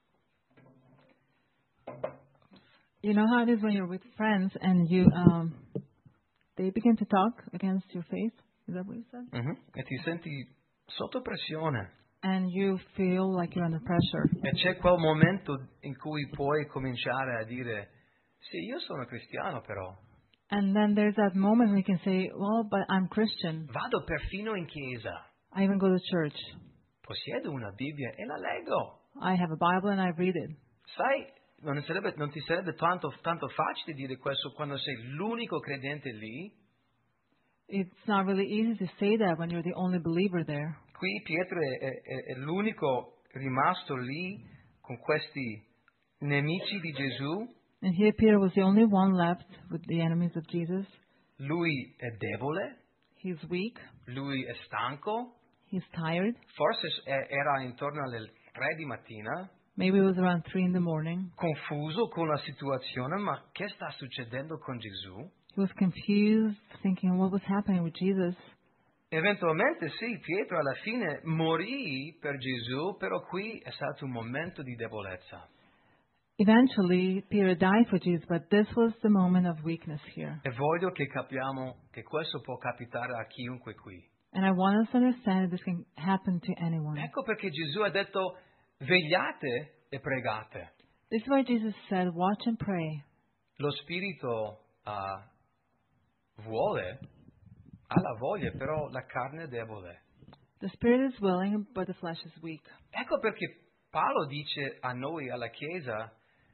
B: You know how it is when you're with friends and you um, they begin to talk against your faith? Is that what you said?
A: Mhm. E ti senti sotto pressione.
B: And you feel like you're under pressure.
A: E c'è quel momento in cui puoi cominciare a dire, sì, io sono cristiano però.
B: And then there's that moment when you can say, well, but I'm Christian.
A: Vado perfino in chiesa.
B: I even go to church.
A: Possiedo una Bibbia e la leggo.
B: I have a Bible and I read it.
A: Sai, non, sarebbe, non ti sarebbe tanto, tanto facile dire questo quando sei l'unico credente lì?
B: It's not really easy to say that when you're the only believer there.
A: Qui Pietro è, è, è l'unico rimasto lì con questi nemici di Gesù.
B: And here Peter was the only one left with the enemies of Jesus.
A: Lui è debole,
B: He's weak.
A: lui è stanco,
B: He's tired.
A: forse è- era intorno alle tre di mattina,
B: Maybe it was around three in the morning.
A: confuso con la situazione, ma che sta succedendo con Gesù?
B: He was confused, thinking what was happening with Jesus.
A: Eventualmente sì, Pietro alla fine morì per Gesù, però qui è stato un momento di debolezza.
B: Eventually, Peter died for Jesus, but this was the moment of weakness here.
A: E voglio che capiamo che questo può capitare a chiunque qui.
B: And I want us to understand that this can happen to anyone.
A: Ecco perché Gesù ha detto vegliate e pregate.
B: This is why Jesus said, watch and pray.
A: Lo spirito ah, vuole, ha la voglia, però la carne è debole.
B: The spirit is willing, but the flesh is weak.
A: Ecco perché Paolo dice a noi, alla Chiesa,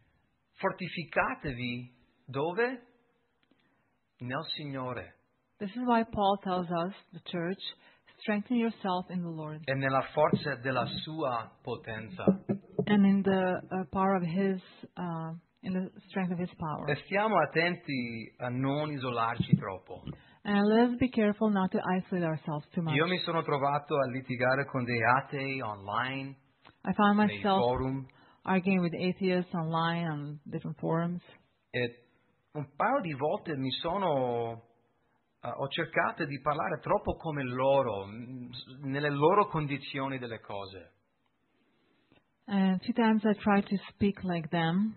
A: fortificatevi dove? Nel Signore
B: This is why Paul tells us, the church, strengthen yourself in the Lord
A: e nella forza della sua potenza.
B: and in the uh, power of His, uh, in the strength of His power.
A: E stiamo attenti a non isolarci troppo.
B: And let's be careful not to isolate ourselves too much.
A: Io mi sono trovato a litigare con dei atei online,
B: I found
A: nei
B: myself
A: forum,
B: arguing with atheists online on different forums.
A: e un paio di volte mi sono Uh, ho cercato di parlare troppo come loro, mh, nelle loro condizioni delle cose.
B: And a few times I tried to speak like them.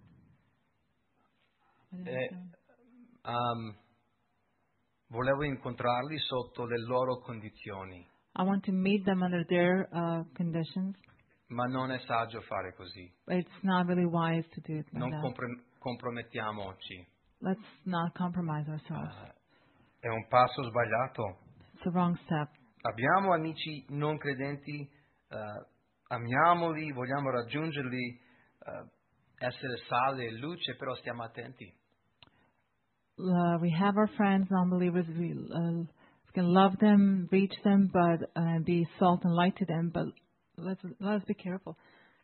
A: E, um, volevo incontrarli sotto le loro condizioni,
B: I want to meet them under their uh, conditions,
A: ma non è saggio fare così.
B: but it's not really wise to do it like
A: Non
B: that.
A: compre- compromettiamoci.
B: Let's not compromise ourselves.
A: Uh, è un passo sbagliato.
B: It's a wrong step.
A: Abbiamo amici non credenti, uh, amiamoli, vogliamo raggiungerli, uh, essere sale e luce, però stiamo attenti.
B: Uh, we have our friends, non-believers. We, uh, we can love them, reach them, but uh, be salt and light to them. But let's let's be careful.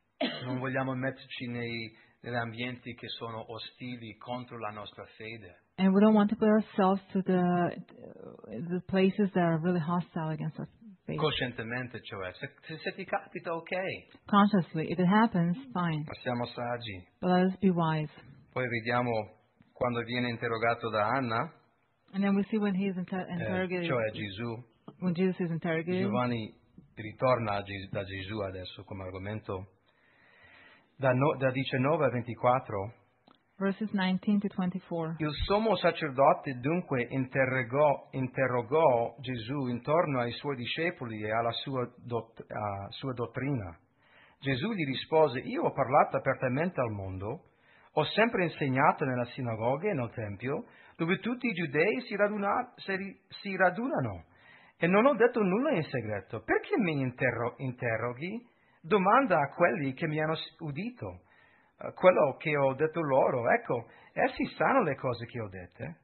A: Non vogliamo metterci nei, negli ambienti che sono ostili contro la nostra fede.
B: And we don't want to put ourselves to the the places that are really hostile against our faith.
A: Coscientemente, cioè. Se, se, se ti capita, ok.
B: Consciously, if it happens, fine.
A: Ma siamo saggi.
B: But let us be wise.
A: Poi vediamo quando viene interrogato da Anna,
B: And then we see when he is inter-
A: eh,
B: interrogated,
A: cioè Gesù.
B: when Jesus is interrogated.
A: Giovanni ritorna a Ges- da Gesù adesso come argomento. Da, no, da diciannove a ventiquattro.
B: Verses nineteen to twenty-four.
A: Il sommo sacerdote dunque interrogò, interrogò Gesù intorno ai suoi discepoli e alla sua, dott- uh, sua dottrina. Gesù gli rispose: io ho parlato apertamente al mondo, ho sempre insegnato nella sinagoga e nel tempio, dove tutti i giudei si, raduna- si, si radunano, e non ho detto nulla in segreto. Perché mi interro- interroghi? Domanda a quelli che mi hanno udito. Uh, quello che ho detto loro, ecco, essi sanno le cose che ho dette.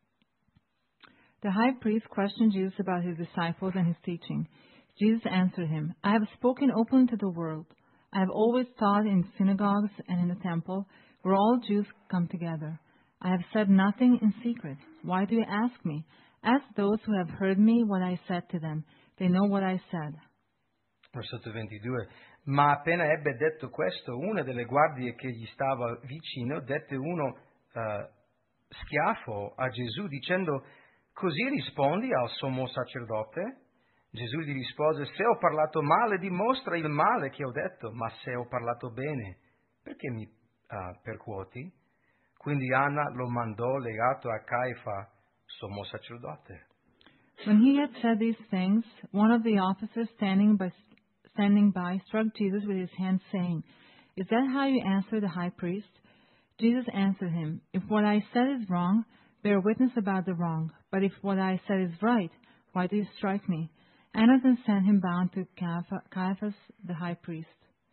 B: The high priest questioned Jesus about his disciples and his teaching. Jesus answered him, I have spoken openly to the world. I have always taught in synagogues and in the temple, where all Jews come together. I have said nothing in secret. Why do you ask me? Ask those who have heard me what I said to them. They know what I said.
A: Versetto ventidue. Ma appena ebbe detto questo, una delle guardie che gli stava vicino dette uno uh, schiaffo a Gesù dicendo: così rispondi al sommo sacerdote? Gesù gli rispose: se ho parlato male, dimostra il male che ho detto, ma se ho parlato bene, perché mi uh, percuoti? Quindi Anna lo mandò legato a Caifa, sommo sacerdote.
B: When he had said these things, one of the officers standing by standing by struck Jesus with his hand, saying, Is that how you answer the high priest? Jesus answered him, If what I said is wrong, bear witness about the wrong. But if what I said is right, why do you strike me? Annas then sent him bound to Caiaphas, the high priest.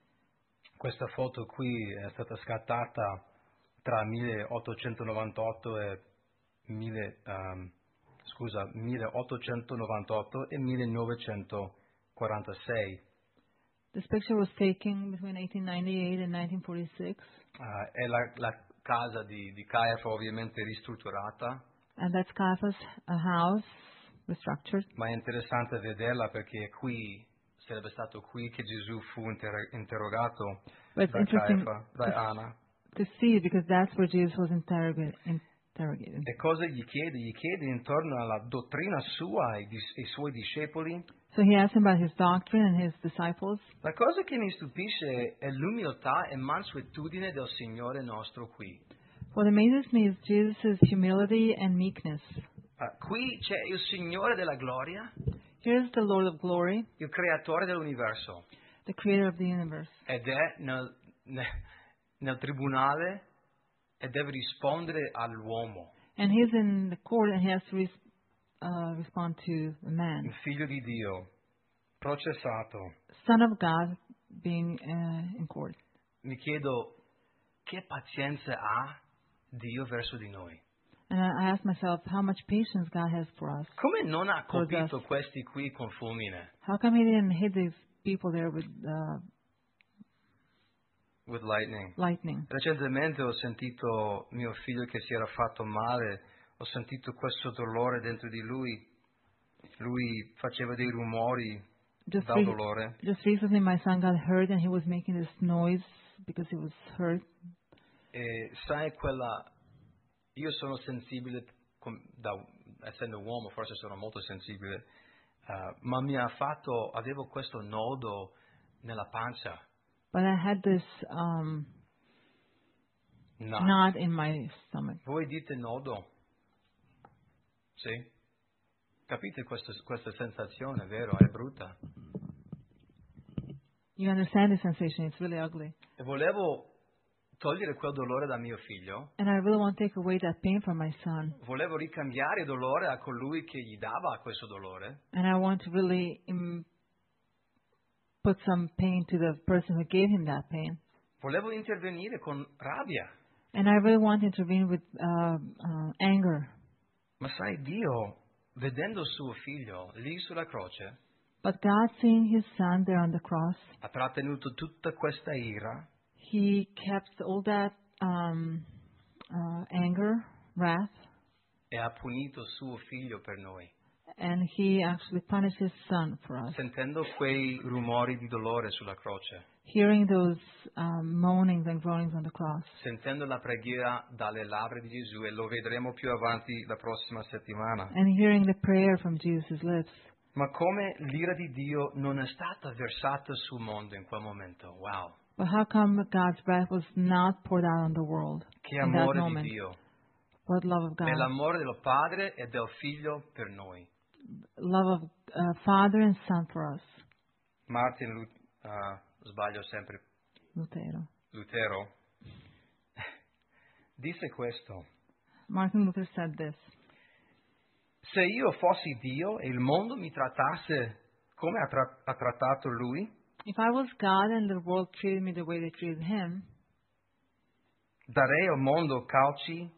A: Questa foto qui è stata scattata tra milleottocentonovantotto e mille, um, scusa, milleottocentonovantotto e millenovecentoquarantasei.
B: This picture was taken between eighteen ninety-eight and nineteen forty-six.
A: Uh, è la, la casa di, di Caiafa ovviamente ristrutturata.
B: And that's Caiaphas' a house, restructured.
A: Ma è interessante vederla perché qui, sarebbe stato qui che Gesù fu inter- interrogato
B: But it's
A: da
B: interesting
A: Caiafa, da
B: to,
A: Anna.
B: to see because that's where Jesus was interrogated. interrogated.
A: E cosa gli chiede? Gli chiede intorno alla dottrina sua e i suoi discepoli.
B: So he asked him about his doctrine and his disciples.
A: La cosa che mi stupisce è l'umiltà e mansuetudine del Signore nostro qui.
B: What amazes me is Jesus' humility and meekness.
A: Uh, qui c'è il Signore della gloria,
B: Here's the Lord of glory,
A: il creatore dell'universo,
B: the creator of the universe.
A: ed è nel, nel, nel tribunale e deve rispondere all'uomo,
B: And he's in the court and he has to res- uh, respond to the
A: il
B: man,
A: figlio di Dio, processato.
B: Son of God, being uh, in court.
A: Mi chiedo che pazienza ha Dio verso di noi.
B: And I ask myself how much patience God has for us.
A: Come non ha
B: Towards
A: colpito
B: us.
A: questi qui con fulmine,
B: How come he didn't hit these people there with uh,
A: with lightning?
B: lightning?
A: Recentemente ho sentito mio figlio che si era fatto male, ho sentito questo dolore dentro di lui, lui faceva dei rumori
B: Just,
A: dal
B: re-
A: dolore.
B: just recently my son got hurt and he was making this noise because he was hurt.
A: E sai quella, io sono sensibile, com- da, essendo uomo forse sono molto sensibile, uh, ma mi ha fatto, avevo questo nodo nella pancia.
B: But I had this um,
A: No.
B: knot in my stomach.
A: Voi dite nodo? Sì? Capite questa, questa sensazione, vero? È brutta.
B: You understand the sensation, it's really ugly.
A: E volevo togliere quel dolore da mio figlio,
B: And I really want to take away that pain from my son.
A: volevo ricambiare il dolore a colui che gli dava questo dolore,
B: And I want to really um, put some pain to the person who gave him that pain.
A: volevo intervenire con rabbia.
B: And I really want to intervene with uh, uh, anger.
A: Ma sai, Dio, vedendo suo figlio lì sulla croce,
B: But God, seeing his son there on the cross,
A: ha trattenuto tutta questa ira
B: he kept all that um, uh, anger, wrath,
A: e ha punito suo figlio per noi.
B: And he actually punished his son for us.
A: Sentendo quei rumori di dolore sulla croce,
B: Hearing those um, moanings and groanings on the cross.
A: sentendo la preghiera dalle labbra di Gesù, e lo vedremo più avanti la prossima settimana.
B: And hearing the prayer from Jesus' lips.
A: Ma come l'ira di Dio non è stata versata sul mondo in quel momento. Wow!
B: But how come God's wrath was not poured out on the world
A: Che
B: in that
A: amore di
B: moment?
A: Dio!
B: What love of
A: È
B: God.
A: l'amore del Padre e del Figlio per noi.
B: Love of uh, Father and Son for us.
A: Martin Lu- uh, sbaglio sempre,
B: Lutero.
A: Lutero, disse questo:
B: Martin Luther said this.
A: se io fossi Dio e il mondo mi trattasse come ha, tra- ha trattato Lui,
B: If I was God and the world treated me the way they treated him,
A: darei al mondo calci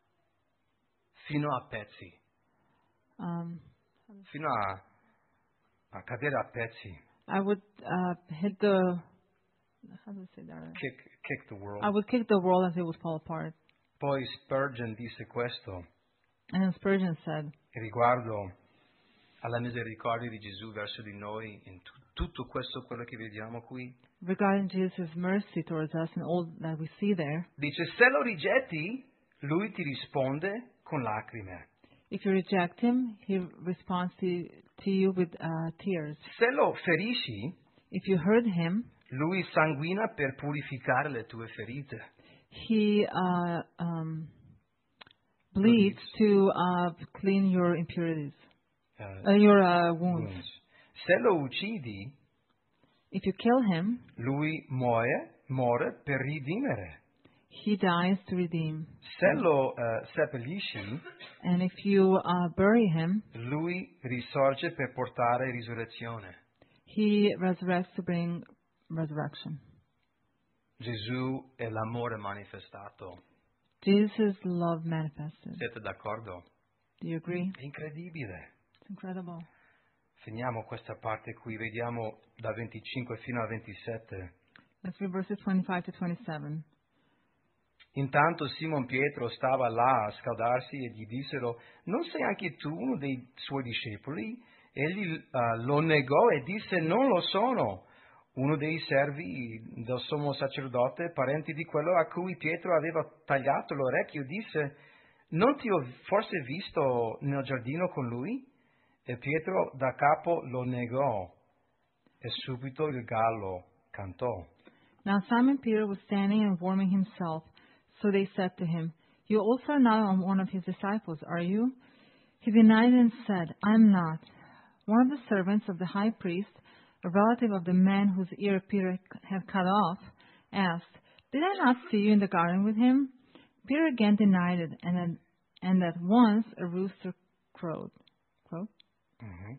A: fino a pezzi,
B: um,
A: fino a, a cadere a pezzi.
B: I would uh, hit the. How do I say that?
A: Kick, kick the world.
B: I would kick the world as it would fall apart.
A: Poi Spurgeon disse questo
B: And then Spurgeon said,
A: riguardo alla misericordia di Gesù verso di noi in tu- tutto questo quello che vediamo qui.
B: regarding Jesus' mercy towards us and all that we see there,
A: Dice, se lo rigetti, Lui ti risponde con lacrime.
B: if you reject him, he responds to, to you with uh, tears.
A: Se lo ferisci,
B: If you hurt him,
A: Lui sanguina per purificare le tue ferite.
B: he uh, um, bleeds to uh, clean your impurities,
A: Eh,
B: uh, your uh, wounds.
A: wounds. Se lo uccidi,
B: If you kill him,
A: Lui muore, muore per ridimere.
B: he dies to redeem.
A: Se lo eh, seppellisci,
B: And if you uh, bury him,
A: Lui risorge per portare risurrezione.
B: he resurrects to bring resurrection.
A: Gesù è l'amore manifestato.
B: Jesus' love manifested.
A: Siete d'accordo?
B: Do you agree?
A: È incredibile.
B: It's incredible.
A: Finiamo questa parte qui, vediamo da venticinque fino a ventisette.
B: Let's read verses twenty-five to twenty-seven.
A: Intanto Simon Pietro stava là a scaldarsi e gli dissero, non sei anche tu uno dei suoi discepoli? Egli uh, lo negò e disse, non lo sono. Uno dei servi del sommo sacerdote, parente di quello a cui Pietro aveva tagliato l'orecchio, disse, non ti ho forse visto nel giardino con lui? E Pietro da capo lo negò e subito il gallo cantò.
B: Now Simon Peter was standing and warming himself. So they said to him, you also are not one of his disciples, are you? He denied and said, I am not. One of the servants of the high priest, a relative of the man whose ear Peter had cut off, asked, did I not see you in the garden with him? Peter again denied it, and, then, and at once a rooster crowed. Crowed?
A: Mm-hmm.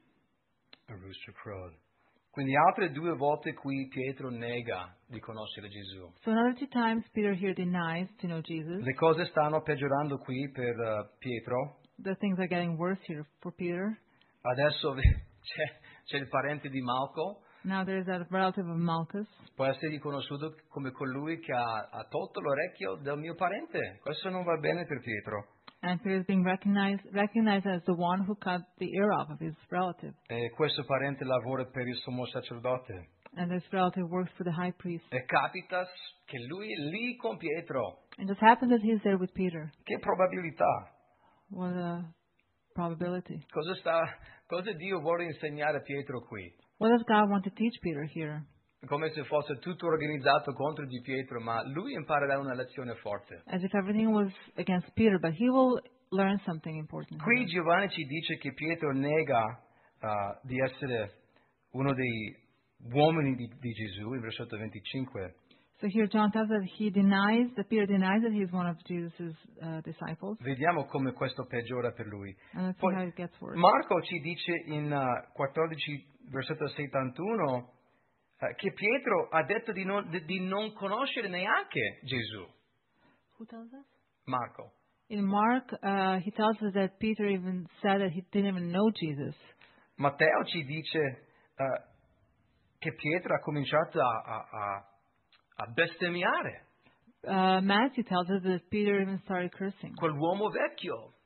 A: A rooster crowed. Quindi altre due volte qui Pietro nega di conoscere Gesù.
B: So another two times Peter here denies to know Jesus.
A: Le cose stanno peggiorando qui per uh, Pietro.
B: The things are getting worse here for Peter.
A: Adesso c'è, c'è il parente di Malco.
B: Now there's that relative of Malchus.
A: Può essere riconosciuto come colui che ha, ha tolto l'orecchio del mio parente. Questo non va bene per Pietro.
B: And Peter is being recognized recognized as the one who cut the ear off of his relative.
A: E questo parente lavora per il sommo sacerdote.
B: And this relative works for the high priest.
A: E capita che lui è lì con Pietro.
B: It just happens that he's there with Peter.
A: Che probabilità?
B: What a probability.
A: Cosa, sta, cosa Dio vuole insegnare a Pietro qui?
B: What does God want to teach Peter here?
A: Come se fosse tutto organizzato contro di Pietro, ma lui imparerà una lezione forte.
B: As if everything was against Peter, but he will learn something important.
A: Qui
B: here.
A: Giovanni ci dice che Pietro nega uh, di essere uno dei uomini di, di Gesù, in versetto venticinque.
B: So here John tells that he denies, that Peter denies that he's one of Jesus' uh, disciples.
A: Vediamo come questo peggiora per lui.
B: And let's see
A: Poi,
B: how it gets worse.
A: Marco ci dice in uh, quattordici, versetto settantuno, uh, che Pietro ha detto di non, di, di non conoscere neanche Gesù.
B: Who tells us?
A: Marco.
B: In Mark, uh, he tells us that Peter even said that he didn't even know Jesus.
A: Matteo ci dice uh, che Pietro ha cominciato a, a, a, a bestemmiare.
B: Uh, Matthew tells us that Peter even started cursing.
A: Quell'uomo vecchio.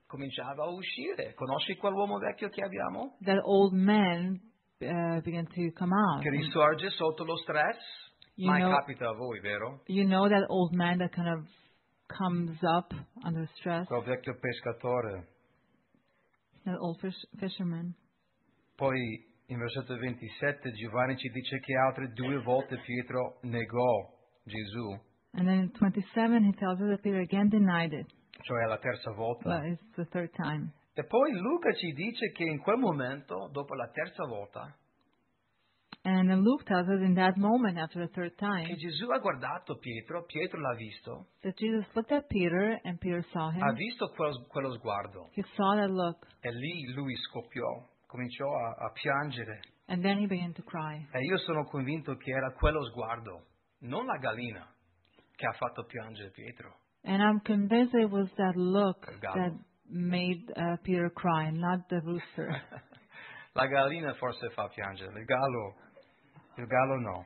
A: cominciava a uscire. Conosci quell'uomo vecchio che abbiamo?
B: That old man uh, began to come out.
A: Che risorge sotto lo stress?
B: You
A: Mai
B: know-
A: capita a voi, vero?
B: You know that old man that kind of comes up under stress?
A: Quel vecchio pescatore.
B: That old fish, fisherman.
A: Poi in versetto ventisette Giovanni ci dice che altre due volte Pietro negò Gesù,
B: And then in twenty-seven, he tells us that Peter again denied it.
A: cioè la terza volta.
B: But it's the third time.
A: E poi Luca ci dice che in quel momento, dopo la terza volta,
B: And then Luke tells us in that moment, after the third
A: che
B: time,
A: Gesù ha guardato Pietro, Pietro l'ha visto,
B: that Jesus looked at Peter and Peter saw
A: ha
B: him.
A: visto quel- quello sguardo
B: He saw that look.
A: e lì lui scoppiò, cominciò a, a piangere.
B: And then he began to cry.
A: E io sono convinto che era quello sguardo, non la gallina, che ha fatto piangere Pietro.
B: And I'm convinced it was that look
A: Il gallo.
B: that made uh, Peter cry, not the rooster.
A: La gallina forse fa piangere, il gallo, il gallo no.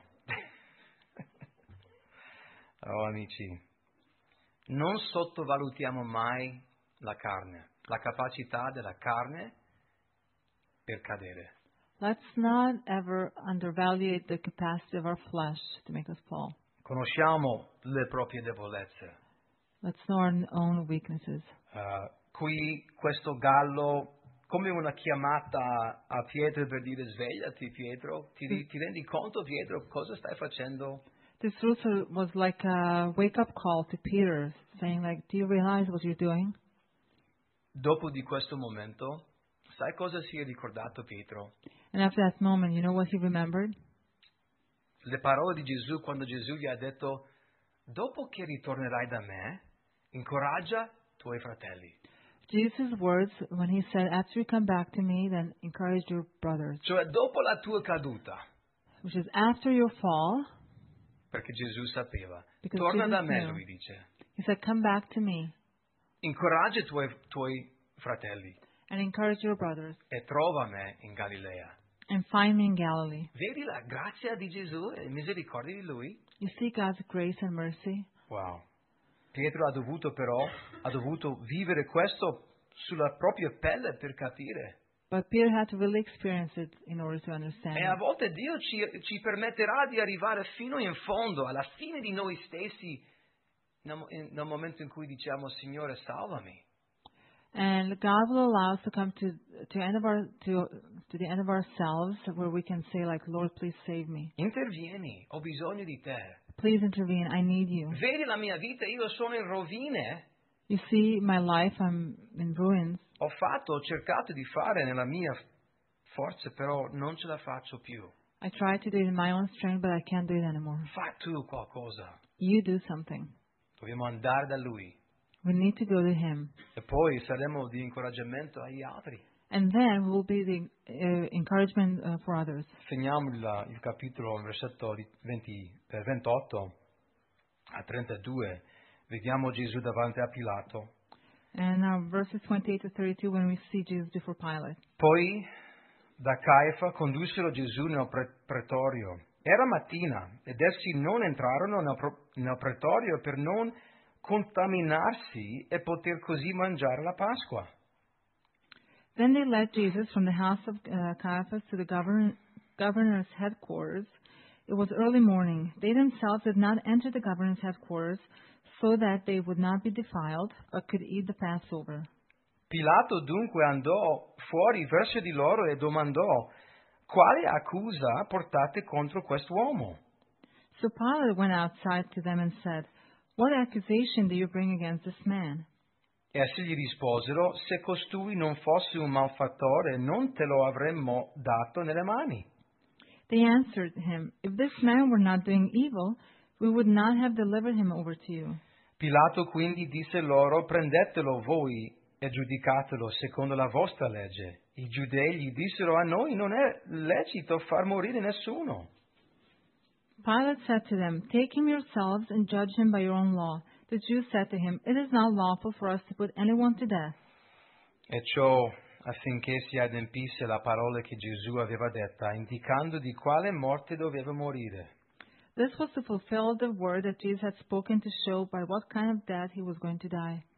A: Oh amici, non sottovalutiamo mai la carne, la capacità della carne per cadere.
B: Let's not ever undervalue the capacity of our flesh to make us fall.
A: Conosciamo le proprie debolezze.
B: Let's know our own weaknesses.
A: Uh, qui questo gallo, come una chiamata a Pietro per dire svegliati Pietro, ti, ti rendi conto Pietro cosa stai facendo?
B: This rooster was like a wake-up call to Peter, saying like, do you realize what you're doing?
A: Dopo di questo momento, sai cosa si è ricordato Pietro?
B: And after that moment, you know what he remembered?
A: Le parole di Gesù quando Gesù gli ha detto, dopo che ritornerai da me, incoraggia i tuoi fratelli.
B: Jesus' words when he said, after you come back to me, then encourage your brothers.
A: Cioè dopo la tua caduta,
B: Which is after your fall,
A: perché Gesù sapeva,
B: Because
A: torna
B: Jesus
A: da me,
B: knew.
A: lui dice,
B: he said, come back to me
A: incoraggia i tuoi, tuoi fratelli
B: and encourage your brothers
A: e trova me in Galilea.
B: and find me in Galilee.
A: Vedi la grazia di Gesù e il misericordia di lui?
B: You see God's grace and mercy.
A: Wow. Pietro ha dovuto però, ha dovuto vivere questo sulla propria pelle per capire.
B: But Peter had to really experience it in order to understand
A: E a
B: it.
A: volte Dio ci, ci permetterà di arrivare fino in fondo, alla fine di noi stessi, nel, mo- in- nel momento in cui diciamo, Signore, salvami.
B: And God will allow us to come to to end of our to to the end of ourselves, where we can say like, Lord, please save me.
A: Intervieni, ho bisogno di te.
B: Please intervene. I need you.
A: Vedi la mia vita, io sono in rovine.
B: You see my life. I'm in ruins.
A: Ho fatto, ho cercato di fare nella mia forza, però non ce la faccio più.
B: I tried to do it in my own strength, but I can't do it anymore.
A: Fa tu qualcosa.
B: You do something.
A: Dobbiamo andare da Lui.
B: We need to go to Him.
A: E poi saremo di incoraggiamento agli altri.
B: And then we will be the uh, encouragement uh, for others.
A: Finiamo il, il capitolo, il versetto di venti, eh, ventotto a trentadue. Vediamo Gesù davanti a Pilato.
B: And now verses twenty-eight to thirty-two, when we see Jesus before Pilate.
A: Poi da Caifa condussero Gesù nel pre- pretorio. Era mattina ed essi non entrarono nel, pro- nel pretorio per non contaminarsi e poter così mangiare la Pasqua.
B: Then they led Jesus from the house of uh, Caiaphas to the govern- governor's headquarters. It was early morning. They themselves did not enter the governor's headquarters so that they would not be defiled, but could eat the Passover.
A: Pilato dunque andò fuori verso di loro e domandò: quale accusa portate contro quest'uomo?
B: So Pilate went outside to them and said, what accusation do you bring against this man?
A: Essi gli risposero: se costui non fosse un malfattore, non te lo avremmo dato nelle mani.
B: They answered him, if this man were not doing evil, we would not have delivered him over to you.
A: Pilato quindi disse loro: prendetelo voi e giudicatelo secondo la vostra legge. I giudei gli dissero: a noi non è lecito far morire nessuno.
B: Pilate said to them, take him yourselves and judge him by your own law. The Jews said to him, it is not lawful for us to put anyone to death.
A: E ciò affinché si adempisse la parola che Gesù aveva detta, indicando di quale morte doveva morire.
B: This was to fulfill the word that Jesus had spoken to show by what kind of death he was going to die.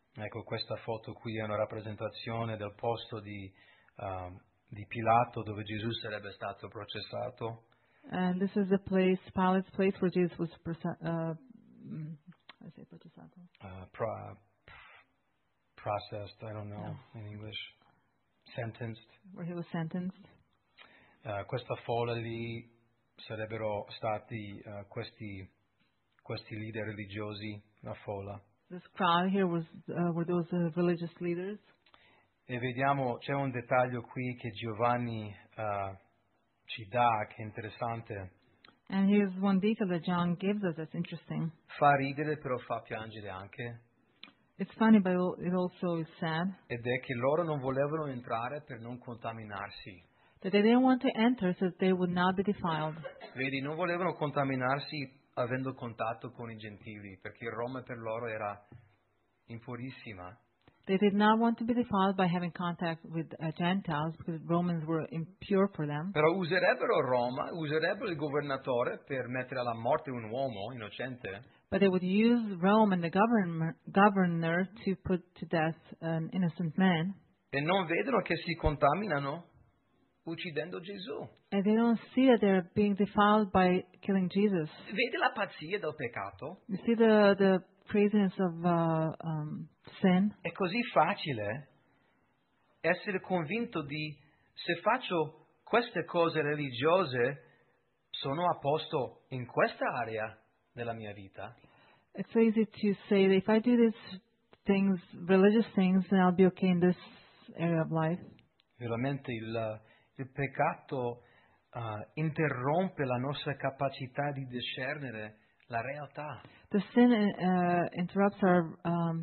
A: Ecco, questa foto qui è una rappresentazione del posto di, uh, di Pilato dove Gesù sarebbe stato processato.
B: And this is the place, Pilate's place, where Jesus was proce- uh, mm, I say processato.
A: Uh, pro- processed, I don't know in English, sentenced.
B: Where he was sentenced.
A: Uh, questa folla lì sarebbero stati uh, questi, questi leader religiosi, la folla.
B: This crowd here was uh, were those uh, religious leaders.
A: E vediamo, c'è un dettaglio qui che Giovanni uh, ci dà, che è interessante.
B: And here's one detail that John gives us that's interesting.
A: Fa ridere, però fa piangere anche.
B: It's funny, but it also is sad.
A: Ed è che loro non volevano entrare per non contaminarsi.
B: That they didn't want to enter so that they would not be defiled.
A: Vedi, non volevano contaminarsi avendo contatto con i gentili, perché Roma per loro era impurissima.
B: They did not want to be defiled by having contact with uh, Gentiles because Romans were impure for them.
A: Però userebbero Roma, userebbero il governatore per mettere alla morte un uomo innocente.
B: But they would use Rome and the governor, governor to put to death an innocent man.
A: E non vedono che si contaminano uccidendo Gesù.
B: And they don't see that they're being defiled by killing Jesus.
A: Vede la pazzia del peccato?
B: You see the, the craziness of uh, um, sin?
A: È così facile essere convinto di se faccio queste cose religiose sono a posto in questa area della mia vita.
B: It's so easy to say that if I do these things, religious things, then I'll be okay in this area of life.
A: Veramente il, il peccato uh, interrompe la nostra capacità di discernere la realtà.
B: The sin uh, interrupts our um,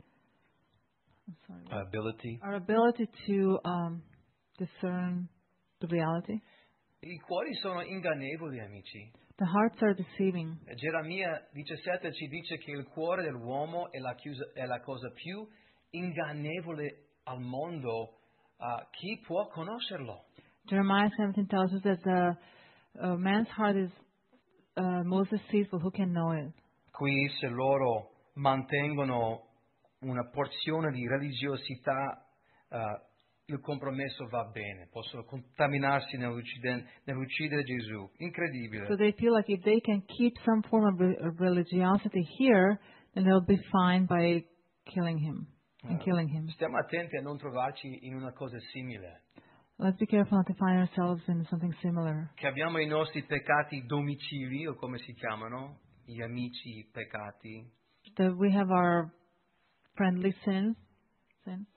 B: I'm sorry, what?
A: Ability.
B: our ability to um, discern the reality.
A: I cuori sono ingannevoli, amici.
B: The hearts are deceiving.
A: Geremia diciassette ci dice che il cuore dell'uomo è la, chiusa, è la cosa più ingannevole al mondo. Uh, chi può conoscerlo?
B: Jeremiah seventeen tells us that the uh, man's heart is uh, most deceitful. Who can know it?
A: Qui se loro mantengono una porzione di religiosità, uh, il compromesso va bene, possono contaminarsi nell'uccidere, nell'uccidere Gesù. Incredibile.
B: So they feel like if they can keep some form of, re- of religiosity here, then they'll be fine by killing him and
A: Uh,
B: killing him.
A: Stiamo attenti a non trovarci in una cosa simile,
B: Let's be careful not to find ourselves in something similar.
A: che abbiamo i nostri peccati domicili, o come si chiamano, gli amici peccati,
B: That we have our friendly sins, sins.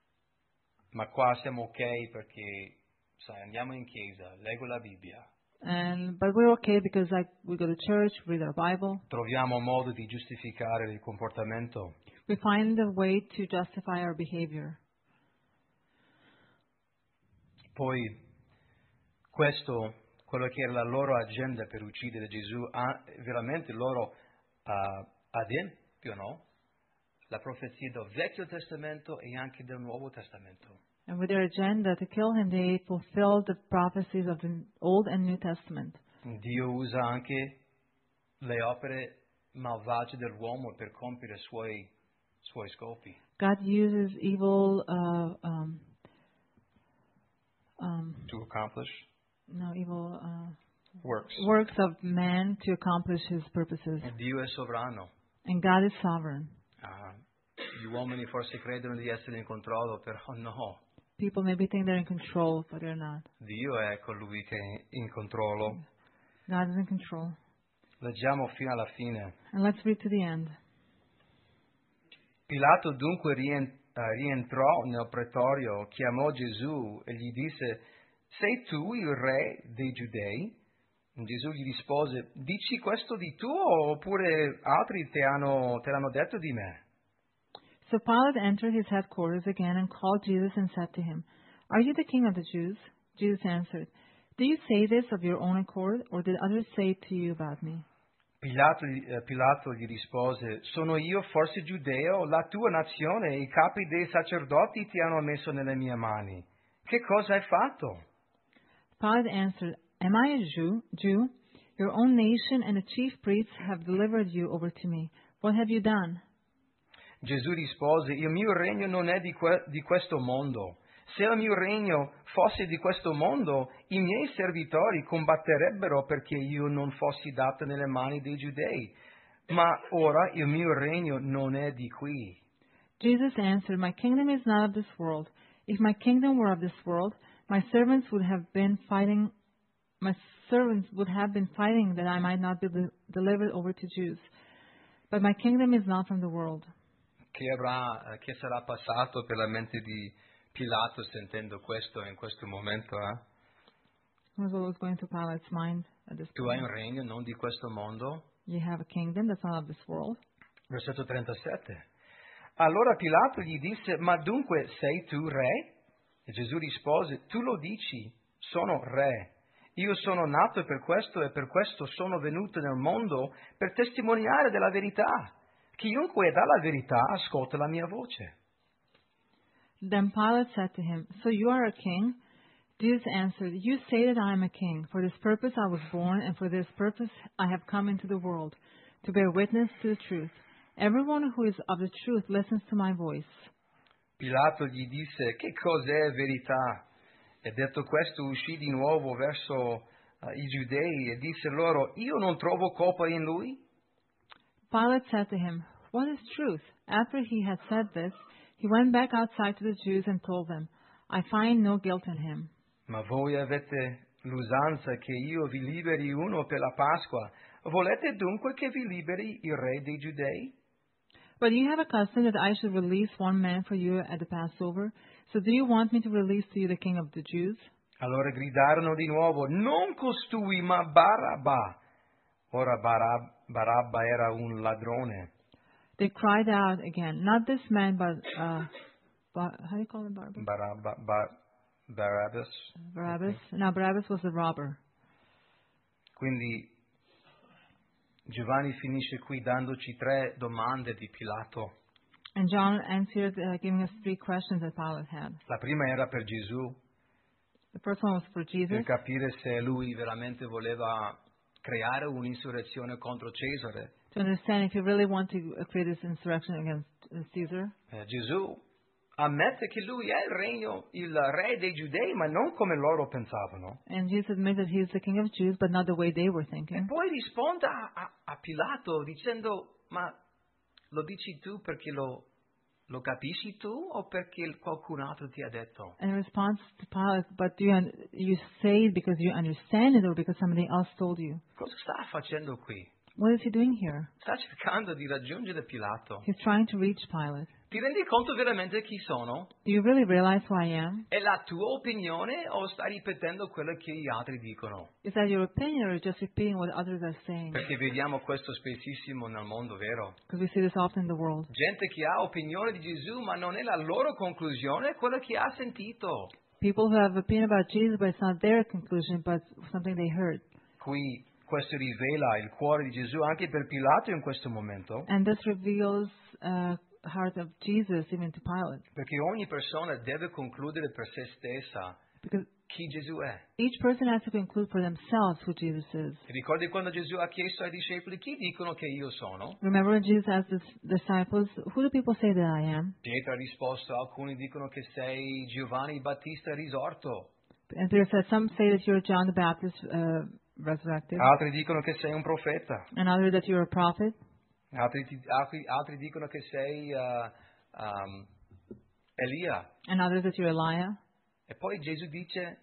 A: ma qua siamo ok perché, sai, andiamo in chiesa, leggo la Bibbia,
B: And but we're okay because like we go to church, read our Bible.
A: troviamo modo di giustificare il comportamento.
B: We find a way to justify our behavior.
A: Poi questo, quello che era la loro agenda per uccidere Gesù, ha, veramente loro uh, adempiono la profezia del Vecchio Testamento e anche del Nuovo Testamento.
B: And with their agenda to kill him, they fulfilled the prophecies of the Old and New Testament.
A: Dio usa anche le opere malvagie dell'uomo per compiere i suoi, suoi scopi.
B: God uses evil, uh, um, um,
A: To accomplish
B: no evil uh,
A: works.
B: works of man to accomplish His purposes.
A: Dio è sovrano.
B: And God is sovereign.
A: Ah, gli uomini forse credono di essere in controllo, però no.
B: People maybe think they're in control, but they're not.
A: Dio è colui che è in controllo.
B: God is in control.
A: Leggiamo fino alla fine.
B: And let's read to the end.
A: Pilato dunque rien- eh, rientrò nel pretorio, chiamò Gesù e gli disse: sei tu il re dei Giudei? Gesù gli rispose: dici questo di tu oppure altri te, hanno, te l'hanno detto di me?
B: So Pilate entered his headquarters again and called Jesus and said to him, Are you the king of the Jews? Jesus answered, Do you say this of your own accord, or did others say it to you about me?
A: Pilato, eh, Pilato gli rispose: sono io forse giudeo? La tua nazione e i capi dei sacerdoti ti hanno messo nelle mie mani. Che cosa hai fatto?
B: Pilate answered, Am I a Jew? Jew? Your own nation and the chief priests have delivered you over to me. What have you done?
A: Gesù rispose, il mio regno non è di, que- di questo mondo. Se il mio regno fosse di questo mondo, i miei servitori combatterebbero perché io non fossi dato nelle mani dei giudei. Ma ora il mio regno non è di qui.
B: Jesus answered, My kingdom is not of this world. If my kingdom were of this world, my servants would have been fighting my servants would have been fighting that I might not be de- delivered over to Jews. But my kingdom is not from the world.
A: Che, avrà, che sarà passato per la mente di Pilato sentendo questo in questo momento? Eh?
B: What was going to Pilate's mind at this
A: Tu hai
B: point?
A: un regno non di questo mondo?
B: You have a kingdom that's not of this world.
A: Versetto trentasette. Allora Pilato gli disse, ma dunque sei tu re? E Gesù rispose, tu lo dici, sono re. Io sono nato per questo e per questo sono venuto nel mondo per testimoniare della verità. Chiunque dà la verità ascolta la mia voce.
B: Then Pilate said to him, So you are a king? Jesus answered, You say that I am a king. For this purpose I was born, and for this purpose I have come into the world, to bear witness to the truth. Everyone who is of the truth listens to my voice.
A: Pilato gli disse, che cos'è verità? E detto questo uscì di nuovo verso uh, i giudei e disse loro, io non trovo colpa in lui.
B: Pilate said to him, What is truth? After he had said this, he went back outside to the Jews and told them, I find no guilt in him.
A: Ma voi avete l'usanza che io vi liberi uno per la Pasqua. Volete dunque che vi liberi il re dei giudei?
B: But you have a custom that I should release one man for you at the Passover. So do you want me to release to you the king of the Jews?
A: Allora gridarono di nuovo, non costui, ma Barabba. Ora Barab- Barabba era un ladrone.
B: They cried out again, not this man, but, uh, Bar- how do you call him, Barabbas?
A: Barabba, Bar- Barabbas.
B: Barabbas? No, Barabbas was the robber.
A: Quindi Giovanni finisce qui dandoci tre domande di Pilato.
B: And John answered, uh, giving us three questions that Pilate had.
A: La prima era per Gesù,
B: The first one was for
A: per
B: Jesus,
A: capire se lui veramente voleva creare un'insurrezione contro Cesare.
B: to understand if you really want to uh, create this insurrection against uh, Caesar.
A: Eh, Gesù ammette che lui è il regno, il re dei giudei, ma non come loro pensavano.
B: And Jesus admitted he's the king of Jews, but not the way they were
A: E
B: thinking.
A: poi risponde a, a- a Pilato dicendo, ma lo dici tu perché lo, lo capisci tu o perché qualcun altro ti ha detto?
B: And in response to Pilate, but do you, un- you say it because you understand it or because somebody else told you?
A: Cosa sta facendo qui?
B: What is he doing here?
A: Sta cercando di raggiungere Pilato.
B: He's trying to reach Pilate.
A: Ti rendi conto veramente chi sono?
B: Do you really realize who I am?
A: È la tua opinione o stai ripetendo quello che gli altri dicono?
B: Is that your opinion or just repeating what others are saying?
A: Perché vediamo questo spessissimo nel mondo, vero?
B: Because we see this often in the world.
A: Gente che ha opinione di Gesù, ma non è la loro conclusione, è quello che ha sentito.
B: People who have opinion about Jesus, but it's not their conclusion, but something they heard.
A: Qui questo rivela il cuore di Gesù anche per Pilato in questo momento,
B: And this reveals uh, heart of Jesus even to Pilate.
A: perché ogni persona deve concludere per se stessa
B: Because
A: chi Gesù è.
B: each person has to conclude for themselves who Jesus is.
A: Ti ricordi quando Gesù ha chiesto ai discepoli chi dicono che io sono?
B: Remember when Jesus asked his disciples, who do people say that I am?
A: Pietro ha risposto, alcuni dicono che sei Giovanni Battista risorto,
B: And Peter said, some say that you're John the Baptist uh, resurrected,
A: altri dicono che sei un profeta,
B: and others that you're a prophet,
A: altri, ti- altri, altri dicono che sei uh, um, Elia.
B: and others that you're Elijah.
A: E poi Gesù dice,